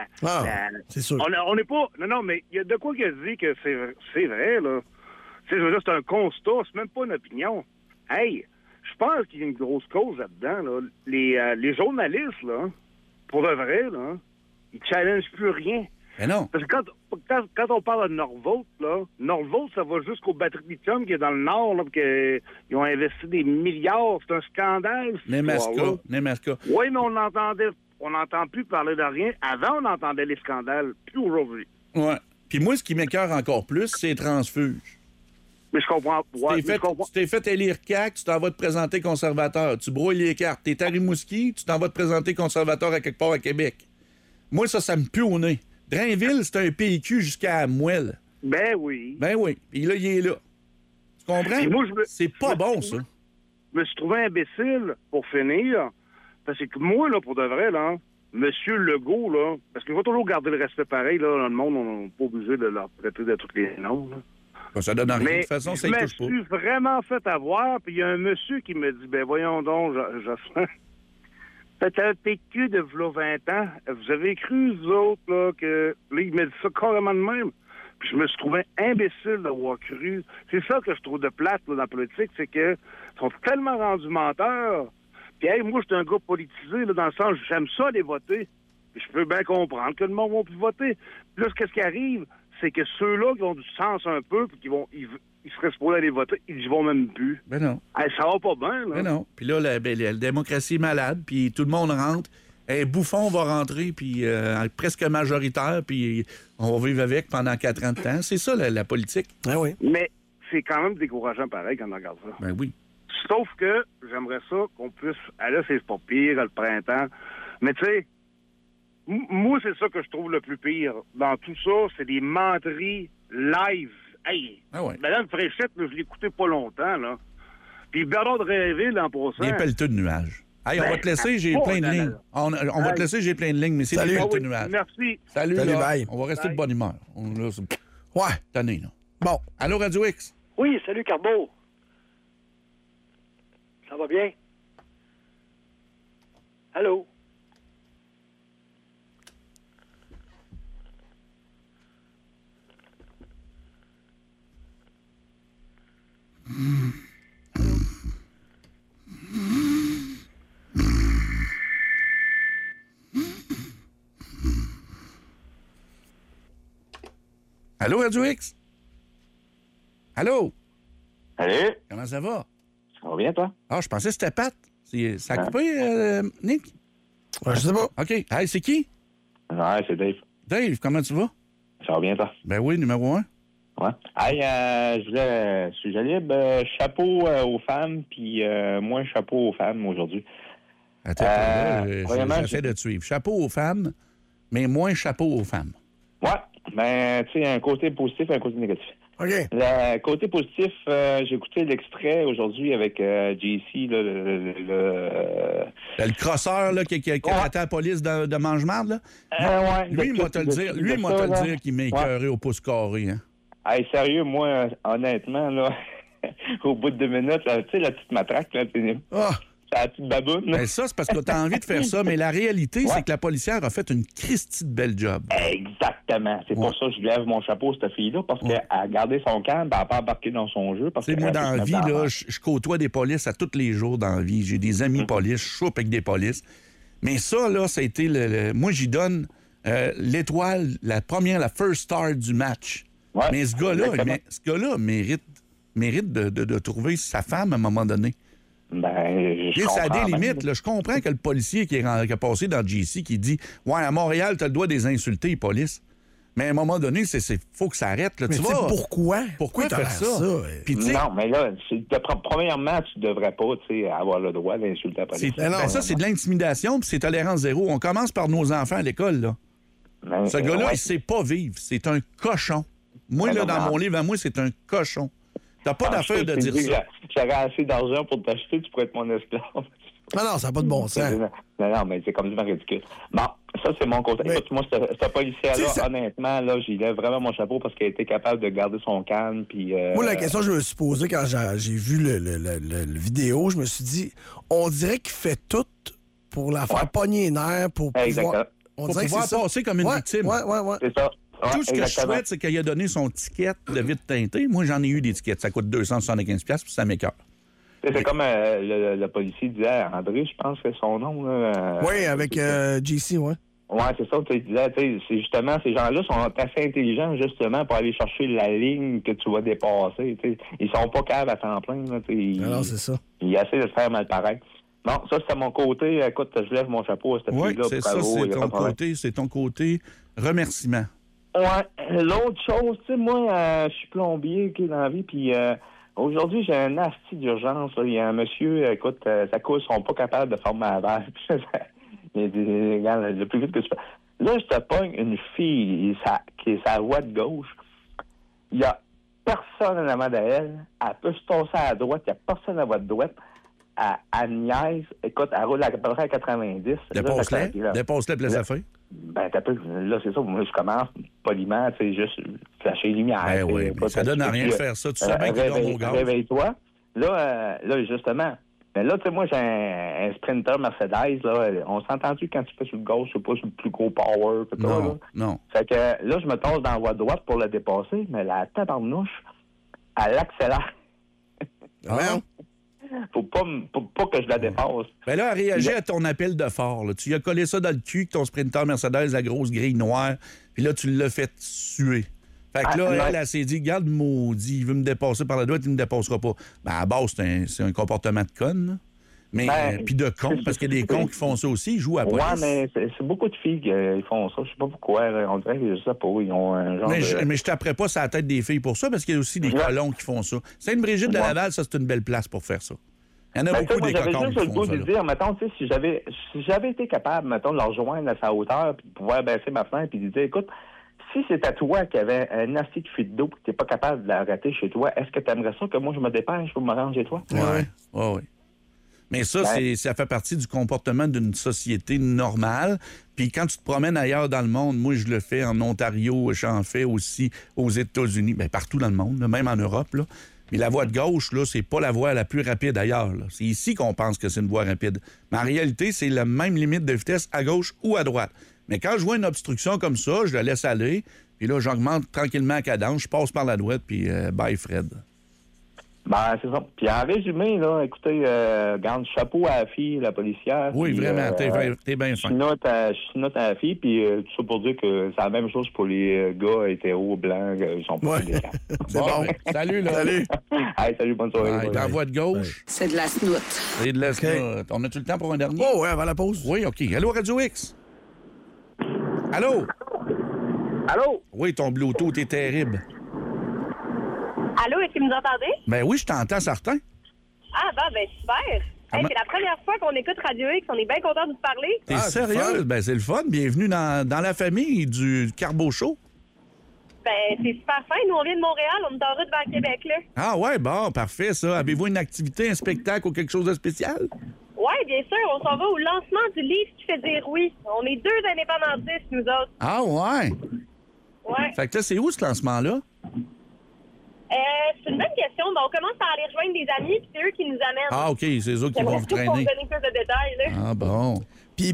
pas
c'est sûr.
On n'est pas... Non, mais il y a de quoi qu'il a dit que c'est vrai, là. Tu sais, je veux dire, c'est un constat, c'est même pas une opinion. Hey, je pense qu'il y a une grosse cause là-dedans, là. Les journalistes, là, pour de vrai, là, ils challengent plus rien.
Mais non.
Parce que quand on parle de Norvolt, là, Norvolt, ça va jusqu'au batterie de lithium qui est dans le Nord, là, ils ont investi des milliards. C'est un scandale.
Nemaska.
Oui, mais on n'entend plus parler de rien. Avant, on entendait les scandales, plus aujourd'hui.
Oui. Puis moi, ce qui m'écoeure encore plus, c'est les transfuges.
Mais je comprends. Ouais,
tu t'es fait élire CAQ, tu t'en vas te présenter conservateur. Tu brouilles les cartes. T'es à Rimouski, tu t'en vas te présenter conservateur à quelque part à Québec. Moi, ça me pue au nez. Drainville, c'est un PQ jusqu'à Mouelle.
Ben oui.
Puis là, il est là. Tu comprends? C'est pas bon, ça.
Je me suis trouvé imbécile pour finir. Parce que moi, là, pour de vrai, là, M. Legault, là, parce qu'il faut toujours garder le respect pareil, là, dans le monde, on n'est pas obligé de leur prêter de tous les noms, là.
Ben, ça donne rien. De toute façon, ça y touche pas.
Je me suis vraiment fait avoir, puis il y a un monsieur qui me dit, ben voyons donc, Jocelyn, faites un PQ de v'là 20 ans. Vous avez cru, vous autres, là, que... Là, il m'a dit ça carrément de même. Puis je me suis trouvé imbécile d'avoir cru. C'est ça que je trouve de plate, là, dans la politique, c'est que ils sont tellement rendus menteurs. Puis, hey, moi, je suis un gars politisé, là, dans le sens, j'aime ça aller voter. Puis je peux bien comprendre que le monde va plus voter. Puis là, qu'est-ce qui arrive? C'est que ceux-là qui ont du sens un peu, puis ils seraient supposés aller voter, ils y vont même plus.
Ben non.
Hey, ça va pas bien, là.
Ben non. Puis là, la démocratie est malade, puis tout le monde rentre. Bouffon va rentrer, puis presque majoritaire, puis on va vivre avec pendant 4 ans de temps. C'est ça, la politique.
Ah oui.
Mais c'est quand même décourageant, pareil, quand on regarde ça.
Ben oui.
Sauf que j'aimerais ça qu'on puisse... Ah là, c'est pas pire, le printemps. Mais tu sais, moi, c'est ça que je trouve le plus pire. Dans tout ça, c'est des menteries live. Hey, Madame Fréchette, là, je l'ai écouté pas longtemps, là. Puis Bernard Dréville, l'an passant...
Des pelleteux de nuages. Hey, on va te laisser, j'ai plein de lignes. On va te laisser, j'ai plein de lignes, mais c'est des pelleteux de nuages.
Merci.
Salut,
bye.
On va rester de bonne humeur.
Ouais.
Tanné, là.
Bon.
Allô, Radio X?
Oui, salut, Carbo. Ça va bien? Allô?
Allô, Radio X? Allô?
Salut.
Comment ça va?
Ça va bien, toi?
Ah, je pensais que c'était Pat. Ça a coupé, Nick?
Ouais, je sais pas.
OK. Hey, c'est qui?
Ouais, c'est Dave.
Dave, comment tu vas?
Ça va bien, toi?
Ben oui, numéro 1.
Ouais. Hey, sujet libre, chapeau aux femmes, puis moins chapeau aux femmes aujourd'hui.
Attends, j'essaie de te suivre. Chapeau aux femmes, mais moins chapeau aux femmes.
Ouais, ben, tu sais, un côté positif et un côté négatif.
OK.
Le côté positif, j'ai écouté l'extrait aujourd'hui avec JC,
le crosseur là, qui a raté la police de mange-marde, là.
Ouais,
lui, il m'a te le dire, qu'il m'a écœuré au pouce carré, hein.
Hey, sérieux, moi, honnêtement, là, au bout de 2 minutes, tu sais, la petite matraque, là, la petite baboune.
Ben ça, c'est parce que t'as envie de faire ça, mais la réalité, c'est que la policière a fait une Christie de belle job.
Exactement. C'est pour ça que je lève mon chapeau à cette fille-là, parce qu'elle a gardé son calme, elle n'a pas embarqué dans son jeu. Tu sais,
moi, dans la vie, là, je côtoie des polices à tous les jours dans la vie. J'ai des amis polices, je soupe avec des polices. Mais ça, là, ça a été moi, j'y donne l'étoile, la first star du match. Ouais, mais ce gars-là mérite de trouver sa femme à un moment donné.
Ben,
ça a des limites. Là. Je comprends que le policier qui a passé dans GC qui dit « Ouais, à Montréal, t'as le droit de les insulter, les polices. » Mais à un moment donné, faut que ça arrête. Là.
Mais
tu vois,
pourquoi
faire ça?
Puis, non, mais là, premièrement, tu devrais pas avoir le droit d'insulter la police.
Ça, c'est de l'intimidation, puis c'est tolérance zéro. On commence par nos enfants à l'école. Là. Ce gars-là, il sait pas vivre. C'est un cochon. Moi, là, dans mon livre, à moi, c'est un cochon. T'as pas d'affaire de dire ça.
J'aurais assez d'argent pour t'acheter, tu pourrais être mon esclave.
Non, ça n'a pas de bon sens.
Non, mais c'est complètement ridicule. Bon, ça, c'est mon côté. Écoute, moi, ce policier-là, honnêtement, là, j'y lève vraiment mon chapeau parce qu'il a été capable de garder son calme. Puis,
moi, la question que je me suis posée quand j'ai vu le vidéo, je me suis dit, on dirait qu'il fait tout pour la faire pogner les nerfs, pour pouvoir...
Pour pouvoir passer comme une victime.
Ouais.
C'est ça. Ouais,
tout ce que je souhaite, c'est qu'il a donné son ticket de vitre teintée. Moi, j'en ai eu des tickets. Ça coûte 275$, puis ça m'écoeure.
C'est comme le policier disait, André, je pense que c'est son nom. Là,
oui, avec JC, ouais.
Oui, c'est ça. Tu disais, c'est justement, ces gens-là sont assez intelligents, justement, pour aller chercher la ligne que tu vas dépasser. T'sais. Ils sont pas capables à temps plein. Là,
non, c'est ça.
Ils essaient de se faire mal pareil. Bon, ça, c'est mon côté. Écoute, je lève mon chapeau à cette fille-là.
Oui, c'est ça, c'est ton côté remerciement.
Ouais. L'autre chose, tu sais, moi, je suis plombier dans la vie, puis aujourd'hui, j'ai un asti d'urgence. Il y a un monsieur, écoute, sa couche, ils sont pas capables de former un verre. Le plus vite que tu peux. Là, je te pogne une fille qui est sa voie de gauche. Il y a personne en avant d'elle. Elle peut se tosser à la droite. Il n'y a personne à la voie de droite. À niaise. Écoute, elle roule à peu près à 90.
Dépasse-la, puis laisse-la faire.
Ben, là, c'est ça. Moi, je commence poliment, tu sais, juste flasher les lumières.
Ben oui, mais ça donne à rien de faire ça. Tu sais bien qu'il dort au gaz.
Réveille-toi. Là, justement. Mais là, tu sais, moi, j'ai un Sprinter Mercedes, là. On s'est entendu quand tu fais sur le gauche, c'est pas sur le plus gros power.
Non.
Fait que là, je me tasse dans la voie droite pour le dépasser, mais la tabarnouche, elle accélère.
Ah.
Faut pas que je la dépasse.
Ben là, elle réagit à ton appel de phare. Là. Tu lui as collé ça dans le cul, ton Sprinter Mercedes, la grosse grille noire, puis là, tu l'as fait suer. Fait que là, elle s'est dit, garde maudit, il veut me dépasser par la droite, il me dépassera pas. Ben, à la base, c'est un comportement de conne. Mais puis de con, parce qu'il y a des cons qui font ça aussi, ils jouent à la police.
Ouais, mais c'est beaucoup de filles qui font ça. Je sais pas pourquoi. On dirait que je sais pas. Ils ont un genre
mais je taperais pas sur la tête des filles pour ça, parce qu'il y a aussi des colons qui font ça. Sainte-Brigitte de Laval, ça, c'est une belle place pour faire ça. Il y en a
Ben,
beaucoup
moi,
des
j'avais
cocons
juste
qui
le
font
goût
ça.
de
là.
dire, mettons, tu sais, si j'avais été capable, mettons, de le rejoindre à sa hauteur, puis de pouvoir baisser ma fenêtre, puis de dire, écoute, si c'est à toi qui avait un assis de fuite d'eau, puis que tu n'es pas capable de l'arrêter chez toi, est-ce que tu aimerais ça que moi, je me dépêche pour me rendre chez toi?
Oui. Mais ça, ça fait partie du comportement d'une société normale. Puis quand tu te promènes ailleurs dans le monde, moi, je le fais en Ontario, j'en fais aussi aux États-Unis, bien, partout dans le monde, là, même en Europe. Là. Mais la voie de gauche, là, c'est pas la voie la plus rapide ailleurs. Là. C'est ici qu'on pense que c'est une voie rapide. Mais en réalité, c'est la même limite de vitesse à gauche ou à droite. Mais quand je vois une obstruction comme ça, je la laisse aller. Puis là, j'augmente tranquillement la cadence, je passe par la droite, puis bye, Fred.
Ben, c'est ça. Puis en résumé, là, écoutez, garde chapeau à la fille, la policière.
Oui,
puis,
vraiment, t'es bien fin.
Je note à la fille, puis tout ça pour dire que c'est la même chose pour les gars hétéros, blancs, ils sont pas des camps.
C'est bon. Salut, là. Salut.
Hey, salut, bonne soirée.
Dans la voie de gauche.
C'est de la snoute.
C'est de la snoute. On a-tu le temps pour un dernier?
Oh, ouais, avant la pause.
Oui, OK. Allô, Radio X? Allô?
Allô?
Oui, ton Bluetooth est terrible.
Allô, est-ce que vous nous entendez?
Ben oui, je t'entends, certain.
Ah, ben super. Hey, c'est la première fois qu'on écoute Radio X. On est bien content de vous parler.
T'es sérieux? Ben c'est le fun. Bienvenue dans la famille du Carbo Show.
Ben, c'est super fin. Nous, on vient de Montréal. On est en route vers Québec, là.
Ah ouais, bon, parfait, ça. Avez-vous une activité, un spectacle ou quelque chose de spécial?
Oui, bien sûr. On s'en va au lancement du livre qui fait dire oui. On est 2 indépendantistes, nous autres.
Ah ouais?
Ouais.
Fait que là, c'est où ce lancement-là?
C'est une bonne question. Ben, on commence par aller rejoindre des amis, puis c'est eux qui nous amènent.
Ah, OK, c'est eux qui vont vous
Pour
traîner.
donner plus de détails, là.
Ah bon.
Puis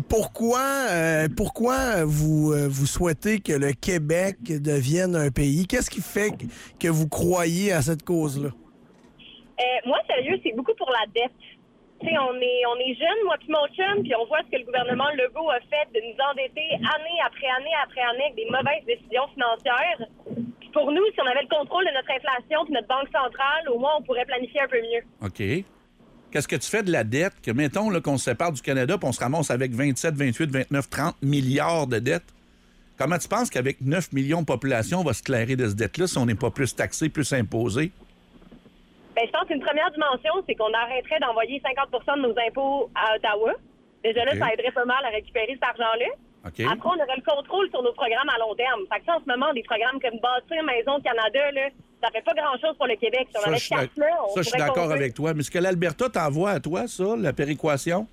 pourquoi vous souhaitez que le Québec devienne un pays? Qu'est-ce qui fait que vous croyez à cette cause-là?
Moi, sérieux, c'est beaucoup pour la dette. Tu sais, on est jeunes, moi puis mon chum, puis on voit ce que le gouvernement Legault a fait de nous endetter année après année après année avec des mauvaises décisions financières. Puis pour nous, si on avait le contrôle de notre inflation puis notre banque centrale, au moins, on pourrait planifier un peu mieux.
OK. Qu'est-ce que tu fais de la dette? Que mettons là, qu'on se sépare du Canada puis on se ramasse avec 27, 28, 29, 30 milliards de dettes. Comment tu penses qu'avec 9 millions de population, on va se clairer de cette dette-là si on n'est pas plus taxé, plus imposé?
Ben, je pense qu'une première dimension, c'est qu'on arrêterait d'envoyer 50 % de nos impôts à Ottawa. Déjà là,
OK.
ça aiderait pas mal à récupérer cet argent-là.
OK.
Après, on aurait le contrôle sur nos programmes à long terme. Fait que ça, en ce moment, des programmes comme Bâtir Maison Canada, là, ça fait pas grand-chose pour le Québec. Si on avait
je suis
quatre là, on
ça, je suis
pourrait
d'accord
construire.
avec toi. Mais est-ce que l'Alberta t'envoie à toi, ça, la péréquation?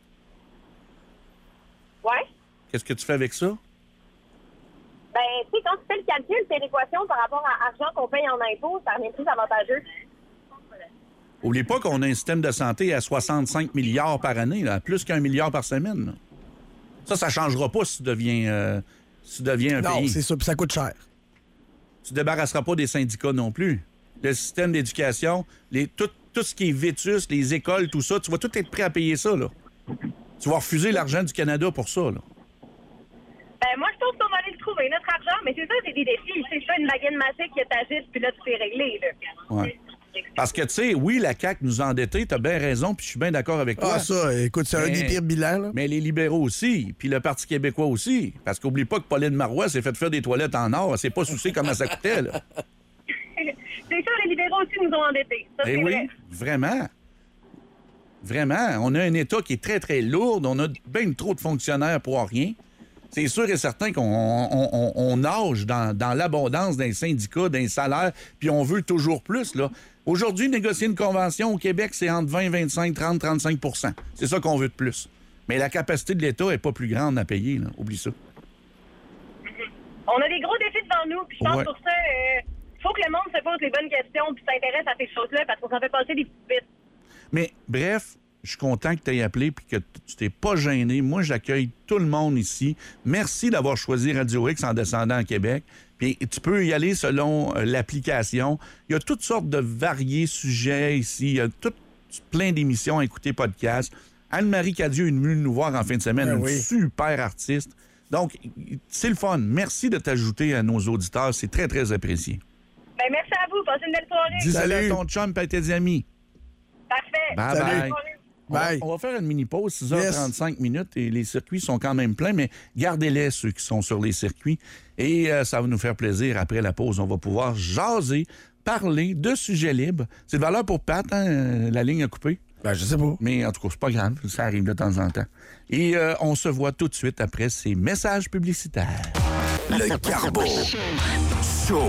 Ouais.
Qu'est-ce que tu fais avec ça?
Ben, tu sais, quand tu fais le calcul, péréquation par rapport à l'argent qu'on paye en impôts, ça revient plus avantageux.
Oublie pas qu'on a un système de santé à 65 milliards par année, là, plus qu'1 milliard par semaine. Là. Ça changera pas si tu deviens un
Non,
pays.
c'est ça, puis ça coûte cher.
Tu ne débarrasseras pas des syndicats non plus. Le système d'éducation, tout ce qui est vétus, les écoles, tout ça, tu vas tout être prêt à payer ça, là. Tu vas refuser l'argent du Canada pour ça, là.
Ben, moi, je pense qu'on va aller le trouver, notre argent. Mais c'est ça, c'est des défis. C'est pas une baguette magique que t'agites, puis là, tu t'es réglé, là.
Ouais. Parce que, tu sais, oui, la CAQ nous a endettés, t'as bien raison, puis je suis bien d'accord avec toi.
Ah, ça, écoute, c'est un des pires bilans, là.
Mais les libéraux aussi, puis le Parti québécois aussi. Parce qu'oublie pas que Pauline Marois s'est fait faire des toilettes en or. Elle s'est pas souciée comment ça coûtait, là.
C'est ça, les libéraux aussi nous ont endettés. Ça,
Eh
c'est
oui,
vrai.
vraiment. Vraiment. On a un État qui est très, très lourd. On a bien trop de fonctionnaires pour rien. C'est sûr et certain qu'on nage dans l'abondance d'un syndicat, d'un salaire, puis on veut toujours plus, là. Aujourd'hui, négocier une convention au Québec, c'est entre 20, 25, 30, 35 %. C'est ça qu'on veut de plus. Mais la capacité de l'État n'est pas plus grande à payer, là. Oublie ça.
On a des gros défis devant nous, puis je pense
Ouais.
pour ça, faut que le monde se pose les bonnes questions puis s'intéresse à ces choses-là parce qu'on s'en fait passer des petites bêtes.
Mais bref, je suis content que tu aies appelé et que tu t'es pas gêné. Moi, j'accueille tout le monde ici. Merci d'avoir choisi Radio X en descendant à Québec. Puis tu peux y aller selon l'application. Il y a toutes sortes de variés sujets ici. Il y a plein d'émissions à écouter podcast. Anne-Marie Cadieux est venue nous voir en fin de semaine,
Ben
une
oui.
super artiste. Donc, c'est le fun. Merci de t'ajouter à nos auditeurs. C'est très, très apprécié.
Ben, merci à vous. Passez une belle soirée.
Dis salut à ton chum et à tes amis.
Parfait.
Bye
Salut.
bye.
Bye.
On va faire une mini-pause, 6h35 minutes, et les circuits sont quand même pleins, mais gardez-les, ceux qui sont sur les circuits. Et ça va nous faire plaisir. Après la pause, on va pouvoir jaser, parler de sujets libres. C'est de valeur pour Pat, hein, la ligne a coupé.
Ben, je sais pas.
Mais en tout cas, c'est pas grave. Ça arrive de temps en temps. Et on se voit tout de suite après ces messages publicitaires.
Le Carbo Show.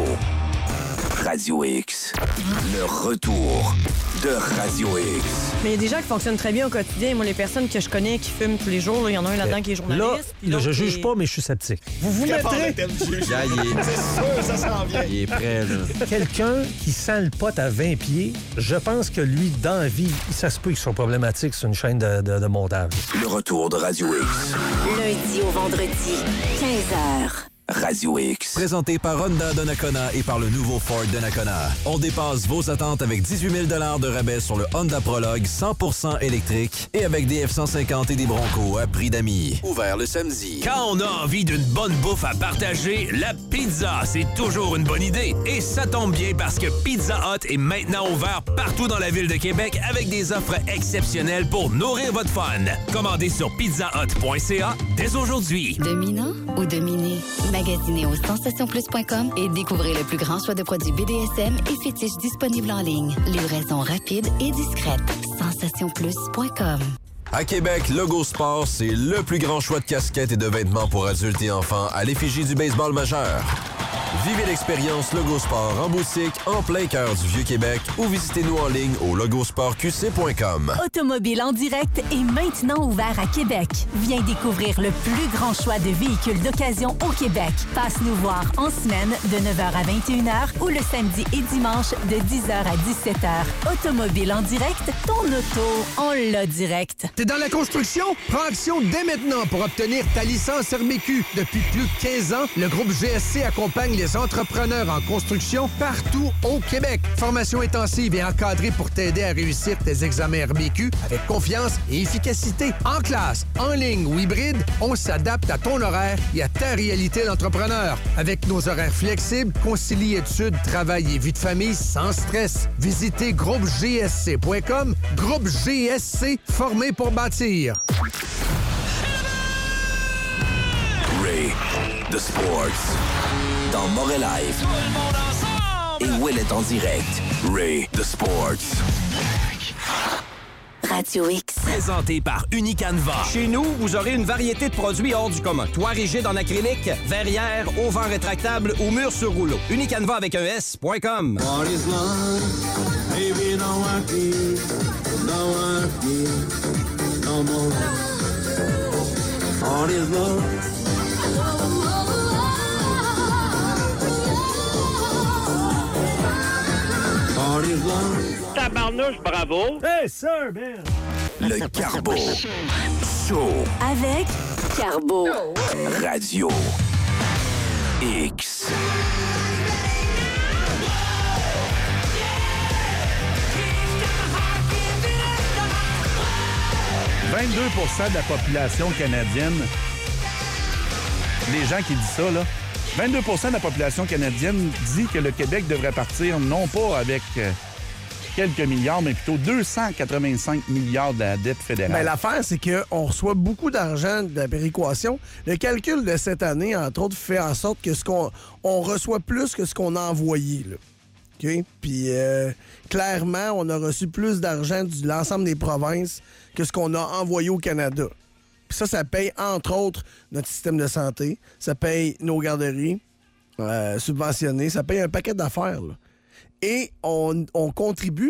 Radio X. Le retour de Radio X.
Mais il y a des gens qui fonctionnent très bien au quotidien. Moi, les personnes que je connais qui fument tous les jours, il y en a un là-dedans qui est journaliste.
Là, je juge pas, mais je suis sceptique.
Vous vous mettrez...
Là,
C'est sûr, ça s'en vient.
il est prêt, là.
Quelqu'un qui sent le pot à 20 pieds, je pense que lui, dans la vie, ça se peut qu'il soit problématique sur une chaîne de montage.
Le retour de Radio X.
Lundi au vendredi, 15h.
Radio X.
Présenté par Honda Donnacona et par le nouveau Ford Donnacona. On dépasse vos attentes avec 18 000 $ de rabais sur le Honda Prologue 100% électrique et avec des F-150 et des Broncos à prix d'amis. Ouvert le samedi.
Quand on a envie d'une bonne bouffe à partager, la pizza, c'est toujours une bonne idée. Et ça tombe bien parce que Pizza Hut est maintenant ouvert partout dans la ville de Québec avec des offres exceptionnelles pour nourrir votre fun. Commandez sur pizzahut.ca dès aujourd'hui.
Dominant ou dominé? Magasinez au sensationplus.com et découvrez le plus grand choix de produits BDSM et fétiches disponibles en ligne. Livraison rapide et discrète. sensationplus.com.
À Québec, Logo Sport, c'est le plus grand choix de casquettes et de vêtements pour adultes et enfants à l'effigie du baseball majeur. Vivez l'expérience Logo Sport en boutique, en plein cœur du Vieux-Québec ou visitez-nous en ligne au logosportqc.com.
Automobile en direct est maintenant ouvert à Québec. Viens découvrir le plus grand choix de véhicules d'occasion au Québec. Passe nous voir en semaine de 9h à 21h ou le samedi et dimanche de 10h à 17h. Automobile en direct, ton auto, on l'a direct.
T'es dans la construction? Prends action dès maintenant pour obtenir ta licence RMQ. Depuis plus de 15 ans, le groupe GSC accompagne les entrepreneurs en construction partout au Québec. Formation intensive et encadrée pour t'aider à réussir tes examens RMQ avec confiance et efficacité. En classe, en ligne ou hybride, on s'adapte à ton horaire et à ta réalité d'entrepreneur. Avec nos horaires flexibles, concilie études, travail et vie de famille sans stress. Visitez groupegsc.com. Groupe GSC, formé pour bâtir.
Ray, The Sports. Dans Morel Live. Et Will est en direct. Ray, The Sports.
Radio X.
Présenté par Unicanva.
Chez nous, vous aurez une variété de produits hors du commun. Toit rigide en acrylique, verrière, auvent rétractable ou mur sur rouleau. Unicanva avec un S.com.
What is love? Baby, no I feel, no more. What is love? What is love?
Tabarnouche, bravo!
Hey, sir, man!
Le Carbo Show.
Avec Carbo.
Radio X.
« 22% de la population canadienne, les gens qui disent ça, là, 22% de la population canadienne dit que le Québec devrait partir non pas avec quelques milliards, mais plutôt 285 milliards de la dette fédérale.
Mais l'affaire, c'est qu'on reçoit beaucoup d'argent de la péréquation. Le calcul de cette année, entre autres, fait en sorte que on reçoit plus que ce qu'on a envoyé, là. OK? Puis, clairement, on a reçu plus d'argent de l'ensemble des provinces que ce qu'on a envoyé au Canada. Puis ça paye, entre autres, notre système de santé. Ça paye nos garderies subventionnées. Ça paye un paquet d'affaires, là. Et on contribue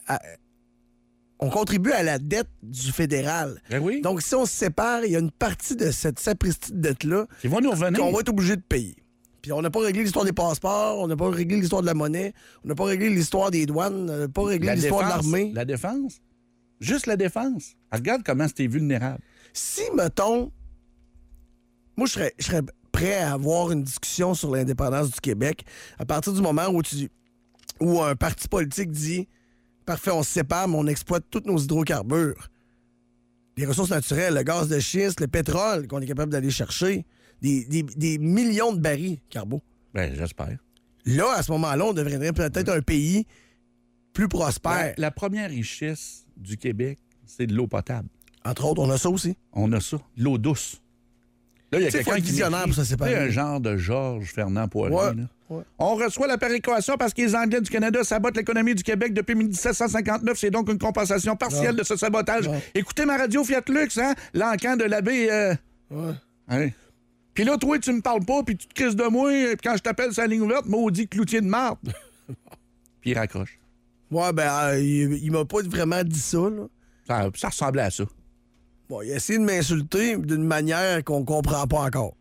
à la dette du fédéral.
Ben oui.
Donc, si on se sépare, il y a une partie de cette sapristi de dette-là
qui va nous revenir.
Qu'on va être obligé de payer. Puis on n'a pas réglé l'histoire des passeports, on n'a pas réglé l'histoire de la monnaie, on n'a pas réglé l'histoire des douanes, on n'a pas réglé l'histoire de l'armée.
La défense? Juste la défense. Regarde comment c'était vulnérable.
Si, mettons, moi, je serais prêt à avoir une discussion sur l'indépendance du Québec à partir du moment où un parti politique dit « Parfait, on se sépare, mais on exploite tous nos hydrocarbures. Les ressources naturelles, le gaz de schiste, le pétrole qu'on est capable d'aller chercher, des millions de barils, Carbo. »
Ben, j'espère.
Là, à ce moment-là, on deviendrait peut-être un pays plus prospère.
La première richesse du Québec, c'est de l'eau potable.
Entre autres, on a ça aussi.
On a ça. L'eau douce. Là, il y a
Tu sais,
quelqu'un
faut être
qui
visionnaire pour se séparer.
C'est un genre de Georges Fernand Poirier.
Ouais.
là.
Ouais.
On reçoit la péréquation parce que les Anglais du Canada sabotent l'économie du Québec depuis 1759. C'est donc une compensation partielle de ce sabotage. Écoutez ma radio Fiat Lux, hein? L'encan de l'abbé...
Ouais.
Hein? Puis là, toi, tu me parles pas, puis tu te crises de moi, puis quand je t'appelle sur la ligne ouverte, maudit cloutier de marde. Puis il raccroche.
Ouais, ben, il m'a pas vraiment dit ça, là.
Ça ressemblait à ça.
Bon, il a essayé de m'insulter d'une manière qu'on comprend pas encore.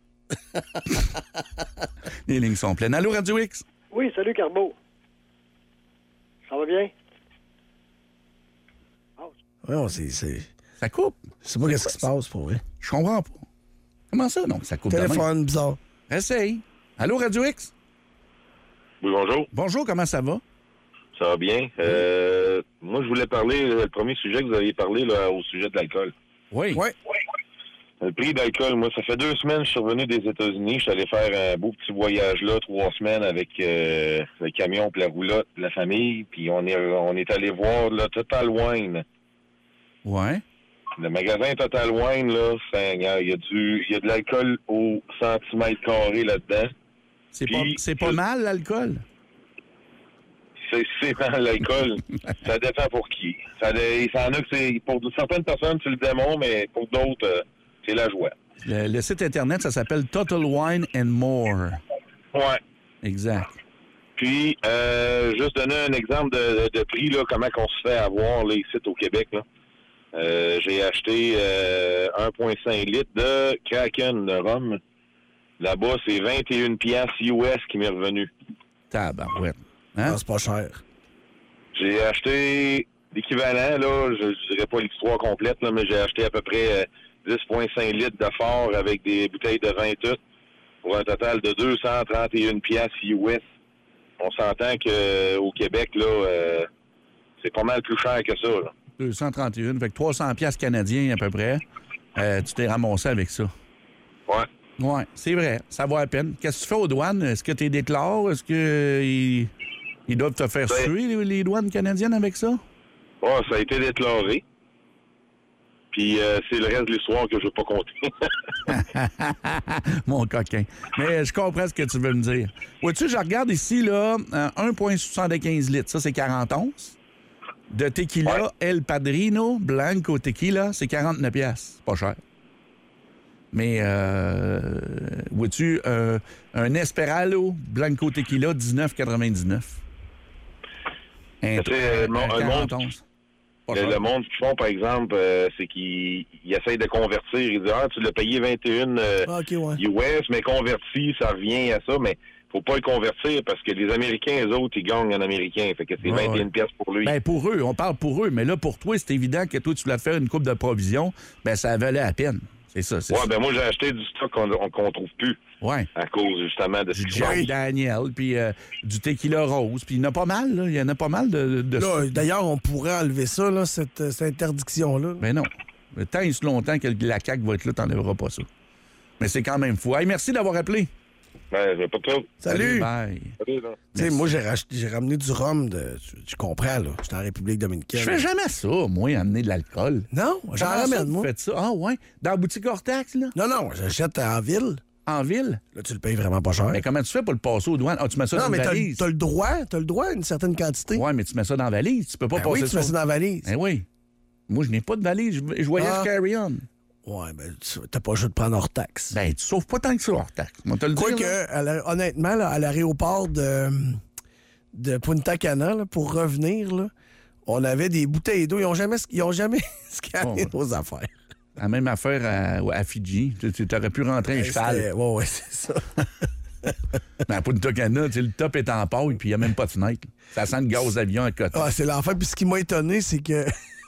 Les lignes sont pleines. Allô, Radio X?
Oui, salut, Carbo. Ça va bien?
Ouais, c'est...
Ça coupe.
Je sais pas qu'est-ce qui se passe, pour vrai.
Je comprends pas. Comment ça, donc? Ça coupe de
Téléphone
même?
bizarre.
Essaye. Allô, Radio X?
Oui, bonjour.
Bonjour, comment ça va?
Ça va bien. Moi, je voulais parler, le premier sujet que vous aviez parlé, là, au sujet de l'alcool.
Oui.
Le prix d'alcool, moi, ça fait 2 semaines que je suis revenu des États-Unis. Je suis allé faire un beau petit voyage là, 3 semaines avec le camion et la roulotte de la famille. Puis on est allé voir le Total Wine.
Ouais.
Le magasin Total Wine, là, il y a de l'alcool au centimètre carré là-dedans.
C'est pas mal, l'alcool?
C'est dans l'alcool. Ça dépend pour qui. Ça en a que c'est... Pour certaines personnes, c'est le démon, mais pour d'autres, c'est la joie.
Le site Internet, ça s'appelle Total Wine and More.
Ouais.
Exact.
Puis, juste donner un exemple de prix, là, comment qu'on se fait avoir là, ici au Québec. Là. J'ai acheté 1,5 litres de Kraken de rhum. Là-bas, c'est 21 piastres US qui m'est revenu.
Tabarouette. Hein?
C'est pas cher.
J'ai acheté l'équivalent, là, je dirais pas l'histoire complète, là, mais j'ai acheté à peu près 10,5 litres de fort avec des bouteilles de vin toutes pour un total de 231 piastres US. On s'entend qu'au Québec, là, c'est pas mal plus cher que ça. Là.
231, fait que 300 piastres canadiens à peu près. Tu t'es ramassé avec ça.
Ouais.
Ouais, c'est vrai. Ça vaut la peine. Qu'est-ce que tu fais aux douanes? Est-ce que tu les déclares? Est-ce que ils doivent te faire suer, les douanes canadiennes, avec ça?
Ouais, ça a été déclaré. Puis c'est le reste de l'histoire que je ne veux pas compter.
Mon coquin. Mais je comprends ce que tu veux me dire. Vois-tu, je regarde ici, là, 1,75 litres. Ça, c'est 40 onces. De tequila, El Padrino, Blanco Tequila, c'est 49 piastres. Pas cher. Mais, vois-tu, un Esperalo Blanco Tequila, 19,99.
Le monde qu'ils font, par exemple, c'est qu'ils essayent de convertir. Ils disent, tu l'as payé 21 US, mais converti, ça revient à ça. Mais faut pas le convertir parce que les Américains, eux autres, ils gagnent en américain. Fait que c'est 21 piastres pour lui.
Ben pour eux, on parle pour eux. Mais là, pour toi, c'est évident que toi, tu voulais te faire une coupe de provision. Ben ça valait la peine. C'est ça.
Ben moi, j'ai acheté du stock qu'on trouve plus.
Ouais.
À cause, justement, de ce
du Jack Daniel, puis du tequila rose. Puis il y en a pas mal, là. Il y en a pas mal de...
Là, d'ailleurs, on pourrait enlever ça, là, cette interdiction-là.
Ben non. Tant et si longtemps que la CAQ va être là, t'enlèveras pas ça. Mais c'est quand même fou. Hey, merci d'avoir appelé.
Ben, j'ai pas de trouble.
Salut!
Bye.
Salut,
tu sais, moi, j'ai ramené du rhum de... Tu comprends, là. J'étais en République dominicaine.
Je fais jamais ça, moi, amener de l'alcool.
Non, j'en ramène, moi.
Vous faites ça? Ah, ouais? Dans la boutique Hortax, là?
Non, j'achète en ville.
En ville?
Là, tu le payes vraiment pas cher.
Mais comment tu fais pour le passer aux douanes? Ah, tu mets ça dans la valise?
T'as le droit à une certaine quantité.
Ouais, mais tu mets ça dans la valise. Tu peux pas passer ça.
Oui, tu mets ça dans la valise.
Ben oui. Moi, je n'ai pas de valise. Je voyage carry-on.
Ouais, ben, t'as pas le choix de prendre hors taxe.
Ben, tu sauves pas tant que ça hors taxe. Moi, te le dire.
Quoique, honnêtement, là, à l'aéroport de Punta Cana, là, pour revenir, là, on avait des bouteilles d'eau. Ils ont jamais scanné nos affaires.
La même affaire à Fidji. Tu aurais pu rentrer un cheval.
Ouais, c'est ça.
Mais à Punta Cana, le top est en paille, puis il n'y a même pas de fenêtre. Ça sent le gaz d'avion à côté.
Ah, c'est l'enfer. Puis ce qui m'a étonné, c'est que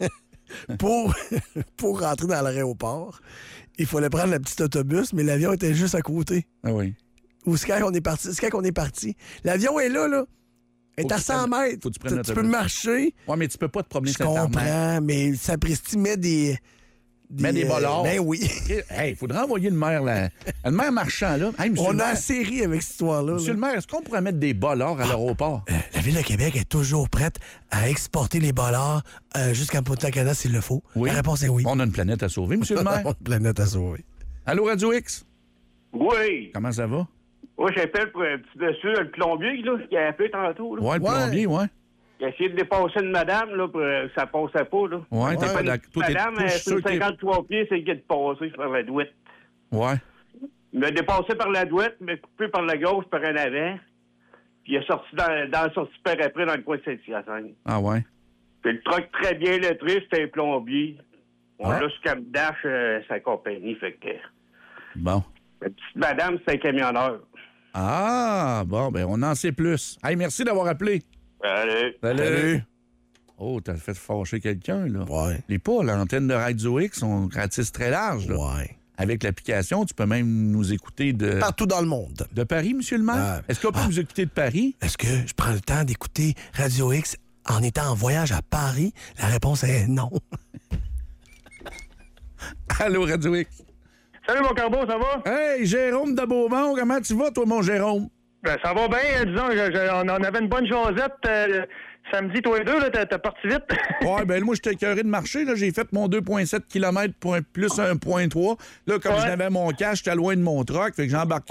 pour rentrer dans l'aéroport, il fallait prendre le petit autobus, mais l'avion était juste à côté.
Ah oui.
Ou c'est quand on est parti. L'avion est là. Elle est à 100 mètres.
Faut que tu prennes
tu peux marcher.
Ouais, mais tu peux pas te promener
Je comprends, mais Sapristi met des
bollards.
Ben oui.
Hey, il faudrait envoyer le maire là. Le maire marchand, là. Hey,
on a une série avec cette histoire-là.
Monsieur le maire, est-ce qu'on pourrait mettre des bollards à l'aéroport?
La Ville de Québec est toujours prête à exporter les bollards jusqu'à Punta Cana s'il le faut.
Oui.
La réponse est oui.
On a une planète à sauver, monsieur le maire.
On a une planète à sauver.
Allô, Radio X?
Oui.
Comment ça va?
Moi, j'appelle pour un petit monsieur, le plombier, là, qui a appelé tantôt. Là.
Ouais, le plombier, ouais.
Il a essayé de dépasser une madame, là, pour, ça passait pas, là.
Ouais, t'es pas d'accord.
Madame, c'est 53 pieds, c'est le gars de passer par la douette.
Ouais.
Il m'a dépassé par la douette, il m'a coupé par la gauche, par un avant. Puis il est sorti dans la sortie par après, dans le coin de Saint-Hyacinthe.
Ah ouais?
Puis le truck très bien lettré, c'était un plombier. On l'a sur Cap Dash, sa compagnie, fait que...
Bon.
La petite madame, c'est un camionneur.
Ah, bon, ben on en sait plus. Hey, merci d'avoir appelé. Salut. Oh, t'as fait fâcher quelqu'un, là.
Ouais.
Les pas, l'antenne de Radio X, on ratisse très large, là.
Ouais.
Avec l'application, tu peux même nous écouter de...
Partout dans le monde.
De Paris, monsieur le maire? Est-ce qu'on peut nous écouter de Paris?
Est-ce que je prends le temps d'écouter Radio X en étant en voyage à Paris? La réponse est non.
Allô, Radio X.
Salut, mon corbeau, ça va?
Hey, Jérôme de Beaumont, comment tu vas, toi, mon Jérôme?
Ben, ça va bien, disons, on en avait une bonne jasette samedi, toi et deux, là, t'as parti vite.
Ouais, ben moi, j'étais écœuré de marcher, là, j'ai fait mon 2,7 km plus 1,3. Là, comme j'avais mon cash, j'étais loin de mon truck, fait que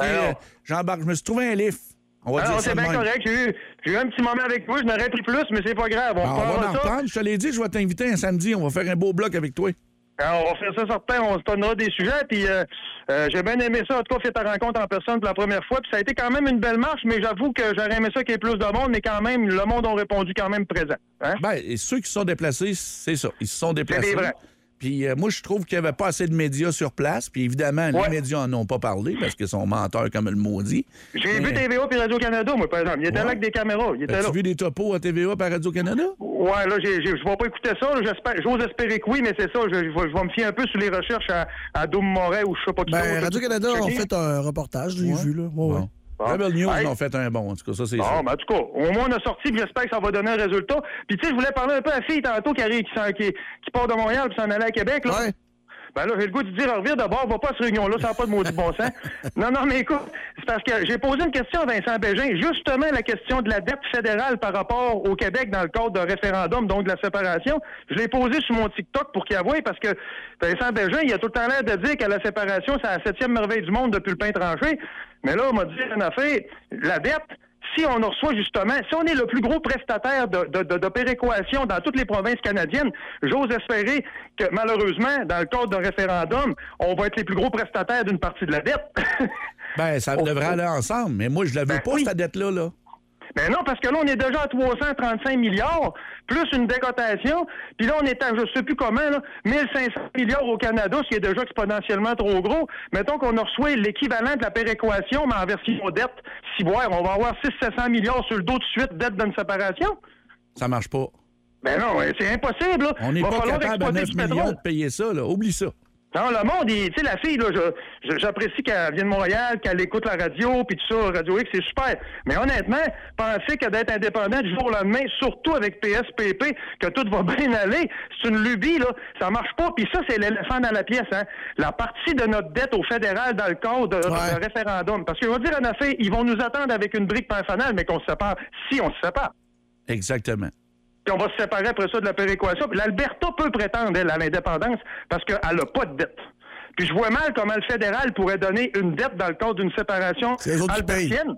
je me suis trouvé un lift. On va dire ça
c'est bien correct, j'ai eu un petit moment avec toi, je n'aurais pris plus, mais c'est pas grave,
on va en reprendre, je te l'ai dit, je vais t'inviter un samedi, on va faire un beau bloc avec toi.
Alors, on va faire ça certain, on se donnera des sujets, puis j'ai bien aimé ça, en tout cas, faire ta rencontre en personne pour la première fois, puis ça a été quand même une belle marche, mais j'avoue que j'aurais aimé ça qu'il y ait plus de monde, mais quand même, le monde a répondu quand même présent. Hein?
Ben, et ceux qui se sont déplacés, c'est ça, ils se sont déplacés.
C'est vrai.
Puis moi, je trouve qu'il n'y avait pas assez de médias sur place. Puis évidemment, les médias n'en ont pas parlé parce qu'ils sont menteurs comme le maudit.
J'ai vu TVA puis Radio-Canada, moi, par exemple. Il était là avec des caméras.
As-tu vu des topos à TVA par Radio-Canada?
Ouais, là, je vais pas écouter ça. J'ose espérer que oui, mais c'est ça. Je vais me fier un peu sur les recherches à Dôme Moret ou je sais pas qui.
Ben, Radio-Canada a fait un reportage, j'ai vu, là. Ouais.
Rebel News en fait un bon, en tout cas, ça c'est sûr.
Ben, en tout cas, au moins on a sorti, puis j'espère que ça va donner un résultat. Puis tu sais, je voulais parler un peu à la fille tantôt qui part de Montréal puis s'en allait à Québec, là. Ouais. Ben là, j'ai le goût de dire, Arvire, d'abord, va pas à cette réunion-là, ça n'a pas de maudit bon sens. Non, mais écoute, c'est parce que j'ai posé une question à Vincent Bégin, justement la question de la dette fédérale par rapport au Québec dans le cadre d'un référendum, donc de la séparation. Je l'ai posé sur mon TikTok pour qu'il avoue, parce que Vincent Bégin, il a tout le temps l'air de dire que la séparation, c'est la 7e merveille du monde depuis le pain tranché. Mais là, on m'a dit une affaire, la dette, si on en reçoit justement, si on est le plus gros prestataire de péréquation dans toutes les provinces canadiennes, j'ose espérer que malheureusement, dans le cadre d'un référendum, on va être les plus gros prestataires d'une partie de la dette.
Ben, ça devrait aller ensemble, mais moi, je la veux pas, cette dette-là, là.
Ben non, parce que là, on est déjà à 335 milliards, plus une décotation, puis là, on est à, je sais plus comment, là, 1500 milliards au Canada, ce qui est déjà exponentiellement trop gros. Mettons qu'on reçoit l'équivalent de la péréquation, mais en version dette. Si boire, on va avoir 600-700 milliards sur le dos de suite, dette d'une séparation.
Ça marche pas.
Ben non, c'est impossible, là.
On n'est pas capable à 9 millions de payer ça, là. Oublie ça.
Non, le monde, tu sais, la fille, là, j'apprécie qu'elle vienne de Montréal, qu'elle écoute la radio, puis tout ça, Radio X, c'est super. Mais honnêtement, penser que d'être indépendant du jour au lendemain, surtout avec PSPP, que tout va bien aller, c'est une lubie, là. Ça marche pas. Puis ça, c'est l'éléphant dans la pièce, hein. La partie de notre dette au fédéral dans le cadre de référendum. Parce que je vais dire une affaire, ils vont nous attendre avec une brique personnelle, mais qu'on se sépare, si on se sépare.
Exactement.
Puis on va se séparer après ça de la péréquation. Puis l'Alberta peut prétendre, elle, à l'indépendance parce qu'elle n'a pas de dette. Puis je vois mal comment le fédéral pourrait donner une dette dans le cadre d'une séparation albertienne.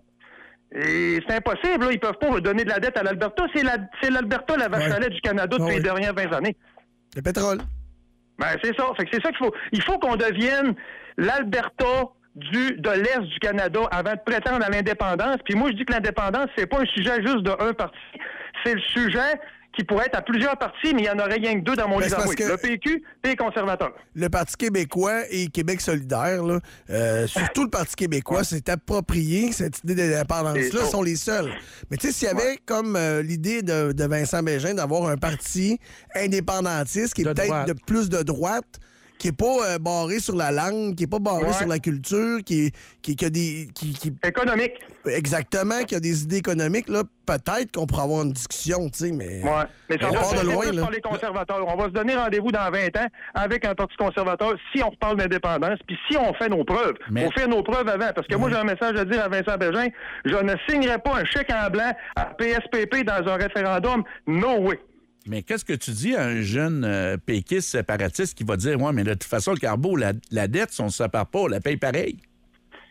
Et c'est impossible, là. Ils peuvent pas donner de la dette à l'Alberta. C'est l'Alberta, la vache à lait du Canada depuis les dernières 20 années.
Le pétrole.
Ben, c'est ça. Fait que c'est ça qu'il faut. Il faut qu'on devienne l'Alberta de l'Est du Canada avant de prétendre à l'indépendance. Puis moi, je dis que l'indépendance, c'est pas un sujet juste de un parti. C'est le sujet qui pourrait être à plusieurs partis, mais il n'y en aurait rien que deux dans mon livre. Le PQ et les conservateurs.
Le Parti québécois et Québec solidaire, là, surtout le Parti québécois, s'est approprié cette idée d'indépendance-là, sont les seuls. Mais tu sais, s'il y avait comme l'idée de Vincent Bégin d'avoir un parti indépendantiste qui est peut-être de plus de droite, qui n'est pas barré sur la langue, qui n'est pas barré sur la culture, qui a des...
Économique.
Exactement, qui a des idées économiques, là, peut-être qu'on pourrait avoir une discussion, tu sais, mais...
Ouais. Mais ça
on
va
part de loin, là.
Par les conservateurs. On va se donner rendez-vous dans 20 ans avec un parti conservateur si on reparle d'indépendance, puis si on fait nos preuves. On fait nos preuves avant, parce que moi, j'ai un message à dire à Vincent Bégin, je ne signerai pas un chèque en blanc à PSPP dans un référendum. No way.
Mais qu'est-ce que tu dis à un jeune péquiste séparatiste qui va dire « Ouais, mais de toute façon, le Carbeau, la dette, si on ne se sépare pas, on la paye pareil. »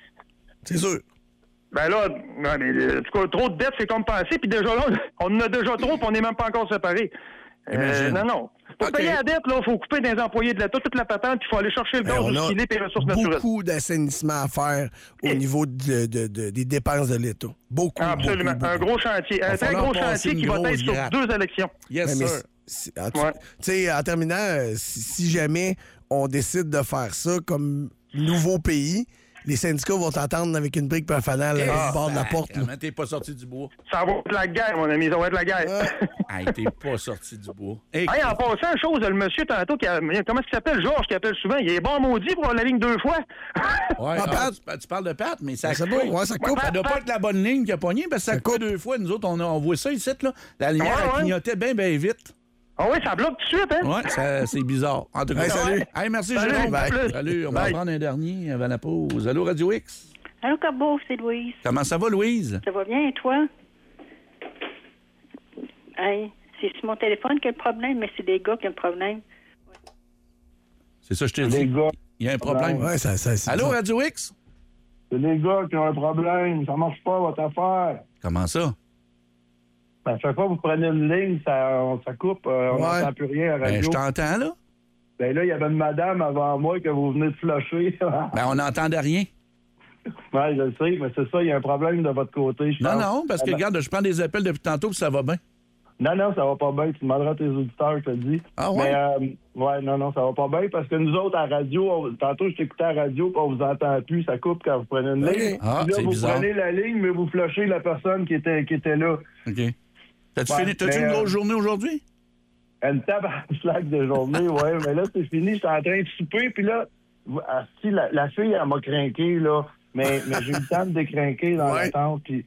C'est sûr.
Ben là, non, mais, en tout cas, trop de dettes, c'est compensé, puis déjà là, on en a déjà trop, puis on n'est même pas encore séparés. Non. Pour payer la dette, il faut couper des employés de l'État, toute la patente, puis il faut aller chercher le gaz où il est et les ressources naturelles.
Beaucoup d'assainissement à faire au niveau des dépenses de l'État. Beaucoup.
Absolument.
Beaucoup.
Un gros chantier. Un très gros chantier qui va être sur 2 élections.
Yes, sir. Tu sais, en terminant, si jamais on décide de faire ça comme nouveau pays, les syndicats vont t'entendre avec une brique et un fanal au bord de la porte.
Comment t'es pas sorti du bois?
Ça va être la guerre, mon ami, ça va être la guerre.
Hey, t'es pas sorti du bois.
Hey, en passant, chose, le monsieur tantôt, comment il s'appelle? Georges, qui appelle souvent, il est bon maudit pour la ligne 2 fois.
Ouais, tu parles de Pat, mais ça coupe.
Ça coupe.
Ça doit pas être la bonne ligne qui a pogné, parce que ça coupe 2 fois. Nous autres, on voit ça ici, là. La lumière, elle clignotait bien vite.
Ah oui, ça bloque tout de suite, hein?
Oui, c'est bizarre. En tout cas,
salut.
Hey, merci,
Salut,
Jérôme.
bye.
Salut, on va en prendre un dernier avant la pause. Allô, Radio X?
Allô, Carbo, c'est Louise.
Comment ça va, Louise?
Ça va bien, et toi? Hey, c'est sur mon téléphone qu'il y a le problème, mais c'est des gars qui ont le problème.
C'est ça, je te dis. Il y a un problème.
Ouais, ça,
Allô, Radio X?
C'est les gars qui ont un problème. Ça marche pas, votre affaire.
Comment ça?
Ben, chaque fois que vous prenez une ligne, ça coupe. On n'entend plus rien à la radio.
Ben, je t'entends, là.
Ben là, il y avait une madame avant moi que vous venez de flusher.
Ben, on n'entendait rien.
Oui, je le sais, mais c'est ça, il y a un problème de votre côté.
Non, parce que, regarde, je prends des appels depuis tantôt, puis ça va bien.
Non, ça va pas bien. Tu demanderas à tes auditeurs, je te dis.
Ah ouais?
Mais, non, ça va pas bien, parce que nous autres, à la radio, tantôt, je t'écoutais à la radio, puis on vous entend plus, ça coupe quand vous prenez une ligne.
Ah,
puis là,
c'est
vous
bizarre.
prenez la ligne, mais vous flushez la personne qui était là.
OK. T'as-tu une grosse journée aujourd'hui?
Une tabarnak de journée, oui. Mais là, c'est fini. J'étais en train de souper. Puis là, la fille, elle m'a craqué, là. Mais j'ai eu le temps de décrinquer dans la tente. Puis...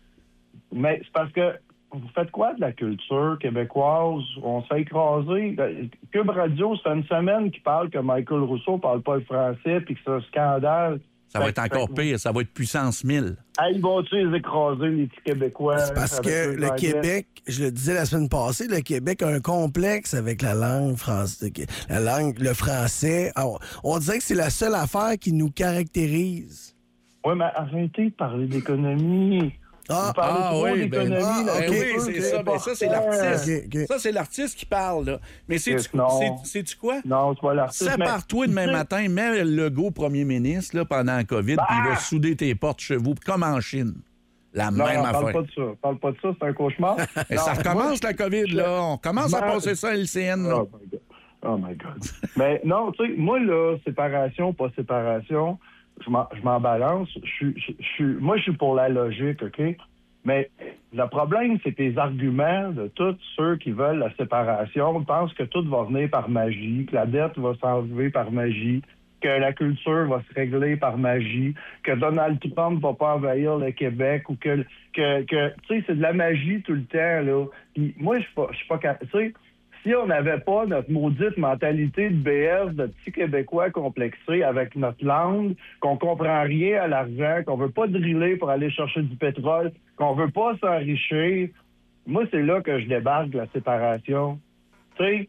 Mais c'est parce que vous faites quoi de la culture québécoise? On se fait écraser. Cube Radio, c'est une semaine qui parle que Michael Rousseau parle pas le français puis que c'est un scandale.
Ça va être encore pire. Ça va être puissance 1000.
Ils vont-tu les écraser, les petits Québécois?
C'est parce que le Québec, je le disais la semaine passée, le Québec a un complexe avec la langue française. Le français. Alors, on dirait que c'est la seule affaire qui nous caractérise.
Oui, mais arrêtez de parler d'économie. Vous parlez trop d'économie.
Oui, c'est ça. Ben, ça, c'est l'artiste. Okay. Ça, c'est l'artiste qui parle, là. Mais sais-tu quoi?
Non, c'est pas l'artiste.
Sépare-toi demain matin, mets le Legault premier ministre là, pendant la COVID, puis il va souder tes portes chez vous, comme en Chine. La même affaire.
Parle pas de ça, c'est un cauchemar.
Et ça recommence, la COVID, là. On commence à passer ça à LCN, là.
Oh my God. Mais non, tu sais, moi, là, séparation, pas séparation... Je m'en balance. Moi, je suis pour la logique, OK? Mais le problème, c'est que les arguments de tous ceux qui veulent la séparation pensent que tout va venir par magie, que la dette va s'enlever par magie, que la culture va se régler par magie, que Donald Trump va pas envahir le Québec ou que tu sais, c'est de la magie tout le temps, là. Puis moi, je suis pas capable. Tu sais, si on n'avait pas notre maudite mentalité de BS, de petits Québécois complexés avec notre langue, qu'on comprend rien à l'argent, qu'on veut pas driller pour aller chercher du pétrole, qu'on veut pas s'enrichir, moi, c'est là que je débarque de la séparation. Tu sais,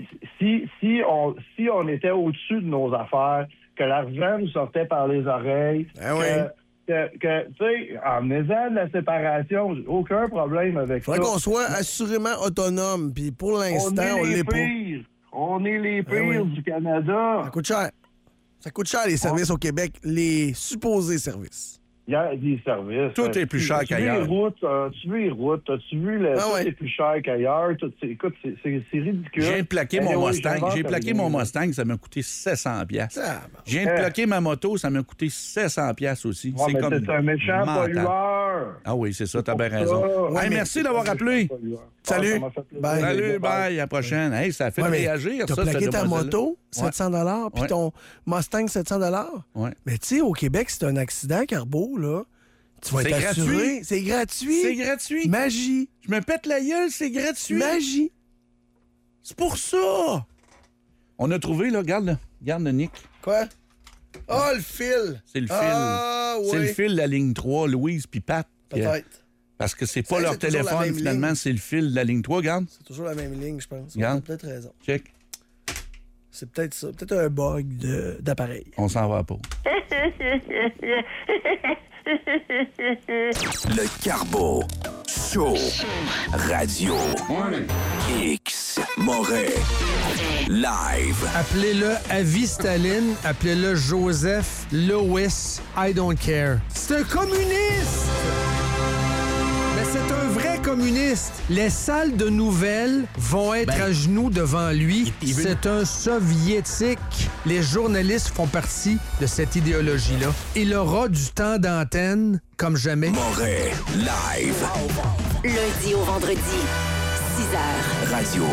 si on était au-dessus de nos affaires, que l'argent nous sortait par les oreilles, tu sais, emmenez-en de la séparation, j'ai aucun problème avec ça.
Faudrait qu'on soit assurément autonome, puis pour l'instant, on l'est pas.
On est les pires du Canada.
Ça coûte cher. Ça coûte cher, les services au Québec, les supposés services.
Il y a des services.
Tout est plus cher qu'ailleurs.
Tu veux les routes, tu vu tout est plus cher qu'ailleurs. Écoute, c'est ridicule.
J'ai plaqué mon Mustang. J'ai plaqué mon Mustang, ça m'a coûté 700$. J'ai plaqué ma moto, ça m'a coûté 700$ aussi.
Ouais, c'est un méchant pollueur.
Ah oui, c'est ça, t'as bien raison. Hey, merci d'avoir appelé.
Salut.
Bye. Salut, bye. À la prochaine. Hey, ça a fait réagir, ça.
T'as plaqué ta moto, 700$, puis ton Mustang, 700$.
Ouais.
Mais tu sais, au Québec, c'est un accident, Carbo, là. Tu vas être assuré. C'est gratuit.
C'est gratuit.
Magie.
Je me pète la gueule, c'est gratuit.
Magie.
C'est pour ça. On a trouvé, là, regarde le Nick.
Quoi? Oh, le fil.
C'est le fil.
Ah, oui.
C'est le fil de la ligne 3, Louise puis Pat.
Peut-être.
Parce que c'est pas leur téléphone, finalement, c'est le fil de la ligne 3, regarde.
C'est toujours la même ligne, je pense.
Regarde.
On a peut-être raison.
Check.
C'est peut-être ça. Peut-être un bug d'appareil.
On s'en va pas.
Le Carbo Show. Radio X Moret. Live.
Appelez-le Avis Staline, appelez-le Joseph Lewis, I don't care. C'est un communiste! Mais c'est un vrai communiste. Les salles de nouvelles vont être à genoux devant lui. C'est un soviétique. Les journalistes font partie de cette idéologie-là. Il aura du temps d'antenne comme jamais.
Moret Live.
Lundi au vendredi, 6h.
Radio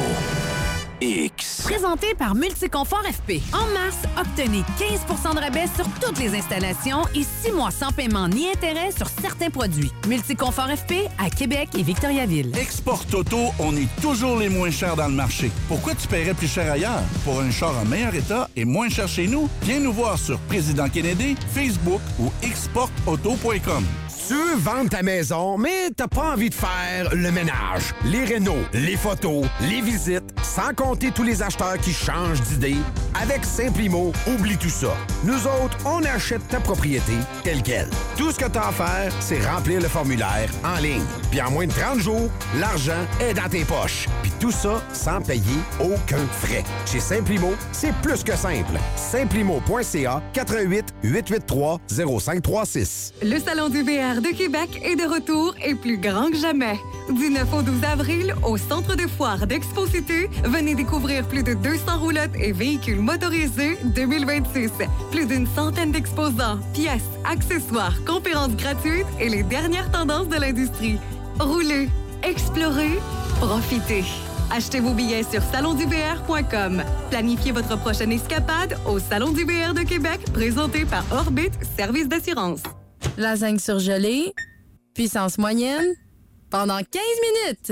X.
Présenté par Multiconfort FP. En mars, obtenez 15 de rabais sur toutes les installations et 6 mois sans paiement ni intérêt sur certains produits. Multiconfort FP à Québec et Victoriaville.
Export Auto, on est toujours les moins chers dans le marché. Pourquoi tu paierais plus cher ailleurs? Pour un char en meilleur état et moins cher chez nous, viens nous voir sur Président Kennedy, Facebook ou exportauto.com.
Tu veux vendre ta maison, mais t'as pas envie de faire le ménage, les rénaux, les photos, les visites, sans compter tous les acheteurs qui changent d'idée. Avec Simplimo, oublie tout ça. Nous autres, on achète ta propriété telle quelle. Tout ce que t'as à faire, c'est remplir le formulaire en ligne. Puis en moins de 30 jours, l'argent est dans tes poches. Puis tout ça sans payer aucun frais. Chez Simplimo, c'est plus que simple. Simplimo.ca 88 883 0536.
Le Salon du VR de Québec est de retour et plus grand que jamais. Du 9 au 12 avril, au Centre de foire d'Expo-Cité, venez découvrir plus de 200 roulottes et véhicules motorisés 2026. Plus d'une centaine d'exposants, pièces, accessoires, conférences gratuites et les dernières tendances de l'industrie. Roulez, explorez, profitez. Achetez vos billets sur salonduvr.com. Planifiez votre prochaine escapade au Salon du VR de Québec, présenté par Orbit Service d'assurance.
Lasagne surgelée, puissance moyenne, pendant 15 minutes.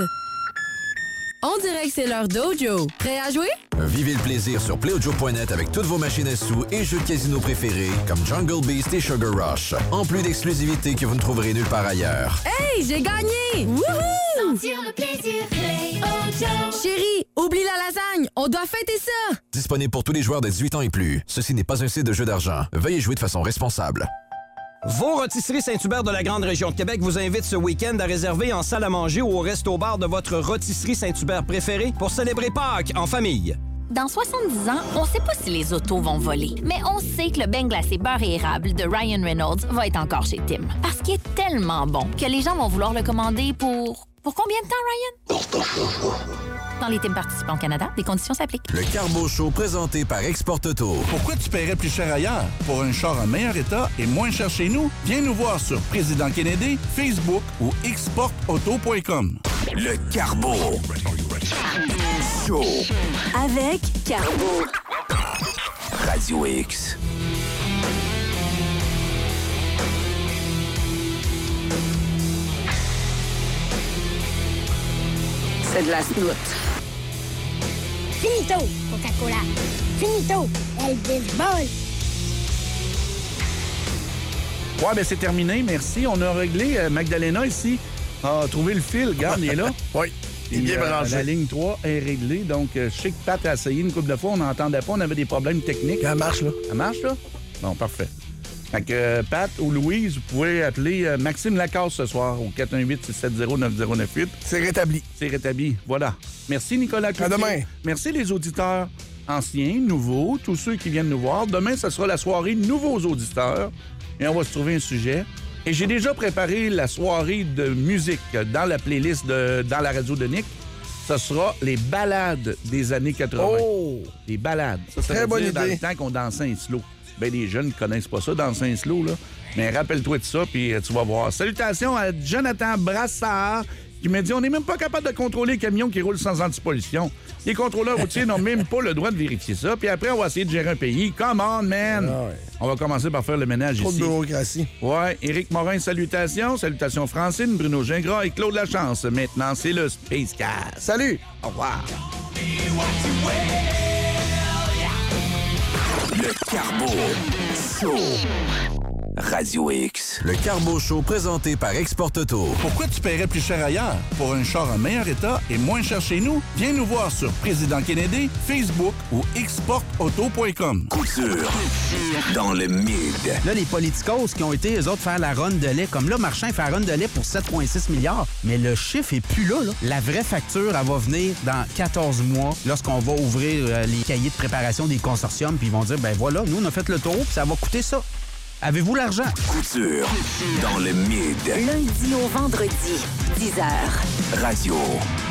On dirait que c'est l'heure d'Ojo. Prêt à jouer?
Vivez le plaisir sur PlayOjo.net avec toutes vos machines à sous et jeux de casino préférés comme Jungle Beast et Sugar Rush. En plus d'exclusivités que vous ne trouverez nulle part ailleurs.
Hey, j'ai gagné! Wouhou!
Sentir le plaisir, PlayOjo.
Chérie, oublie la lasagne, on doit fêter ça!
Disponible pour tous les joueurs de 18 ans et plus. Ceci n'est pas un site de jeu d'argent. Veuillez jouer de façon responsable.
Vos rôtisseries Saint-Hubert de la grande région de Québec vous invitent ce week-end à réserver en salle à manger ou au resto-bar de votre rôtisserie Saint-Hubert préférée pour célébrer Pâques en famille.
Dans 70 ans, on sait pas si les autos vont voler, mais on sait que le beigne glacé beurre et érable de Ryan Reynolds va être encore chez Tim. Parce qu'il est tellement bon que les gens vont vouloir le commander pour combien de temps, Ryan? Dans les Tim participants au Canada, des conditions s'appliquent.
Le Carbo Show présenté par Export Auto.
Pourquoi tu paierais plus cher ailleurs? Pour un char en meilleur état et moins cher chez nous, viens nous voir sur Président Kennedy, Facebook ou exportauto.com.
Le Carbo Show.
Avec Carbo.
Radio X.
C'est de la snout.
Finito, Coca-Cola. Finito, El Baseball.
Ouais, ben c'est terminé, merci. On a réglé. Magdalena, ici, a trouvé le fil. Regarde, il est là.
Oui, il est bien branché.
La ligne 3 est réglée. Donc, je sais que Pat a essayé une couple de fois. On n'entendait pas. On avait des problèmes techniques.
Elle marche, là.
Elle marche, là? Bon, parfait. Fait que Pat ou Louise, vous pouvez appeler Maxime Lacasse ce soir au 418-670-9098.
C'est rétabli.
C'est rétabli, voilà. Merci Nicolas Cloutier.
À demain.
Merci les auditeurs anciens, nouveaux, tous ceux qui viennent nous voir. Demain, ce sera la soirée nouveaux auditeurs et on va se trouver un sujet. Et j'ai déjà préparé la soirée de musique dans la playlist dans la radio de Nick. Ce sera les ballades des années 80.
Oh!
Les ballades. Ça
très bonne idée.
Dans le temps qu'on dansait un slow. Ben, les jeunes ne connaissent pas ça, danser un slow, là. Mais rappelle-toi de ça, puis tu vas voir. Salutations à Jonathan Brassard, qui m'a dit on n'est même pas capable de contrôler les camions qui roulent sans antipollution. Les contrôleurs routiers n'ont même pas le droit de vérifier ça. Puis après, on va essayer de gérer un pays. Come on, man! Ah ouais. On va commencer par faire le ménage
Trop
ici.
de bureaucratie.
Ouais. Éric Morin, salutations. Salutations Francine, Bruno Gingras et Claude Lachance. Maintenant, c'est le Spacecast.
Salut!
Au revoir.
Le Carbo Show. Radio X.
Le Carbo Show présenté par Export Auto.
Pourquoi tu paierais plus cher ailleurs? Pour un char en meilleur état et moins cher chez nous? Viens nous voir sur Président Kennedy, Facebook ou exportauto.com.
Couture dans le mid.
Là, les politicos qui ont été, eux autres, faire la ronde de lait, comme là, Marchand fait la ronde de lait pour 7,6 milliards, mais le chiffre est plus là. La vraie facture, elle va venir dans 14 mois, lorsqu'on va ouvrir les cahiers de préparation des consortiums, puis ils vont dire, ben voilà, nous, on a fait le tour, puis ça va coûter ça. Avez-vous l'argent?
Couture dans le mid.
Lundi au vendredi, 10h.
Radio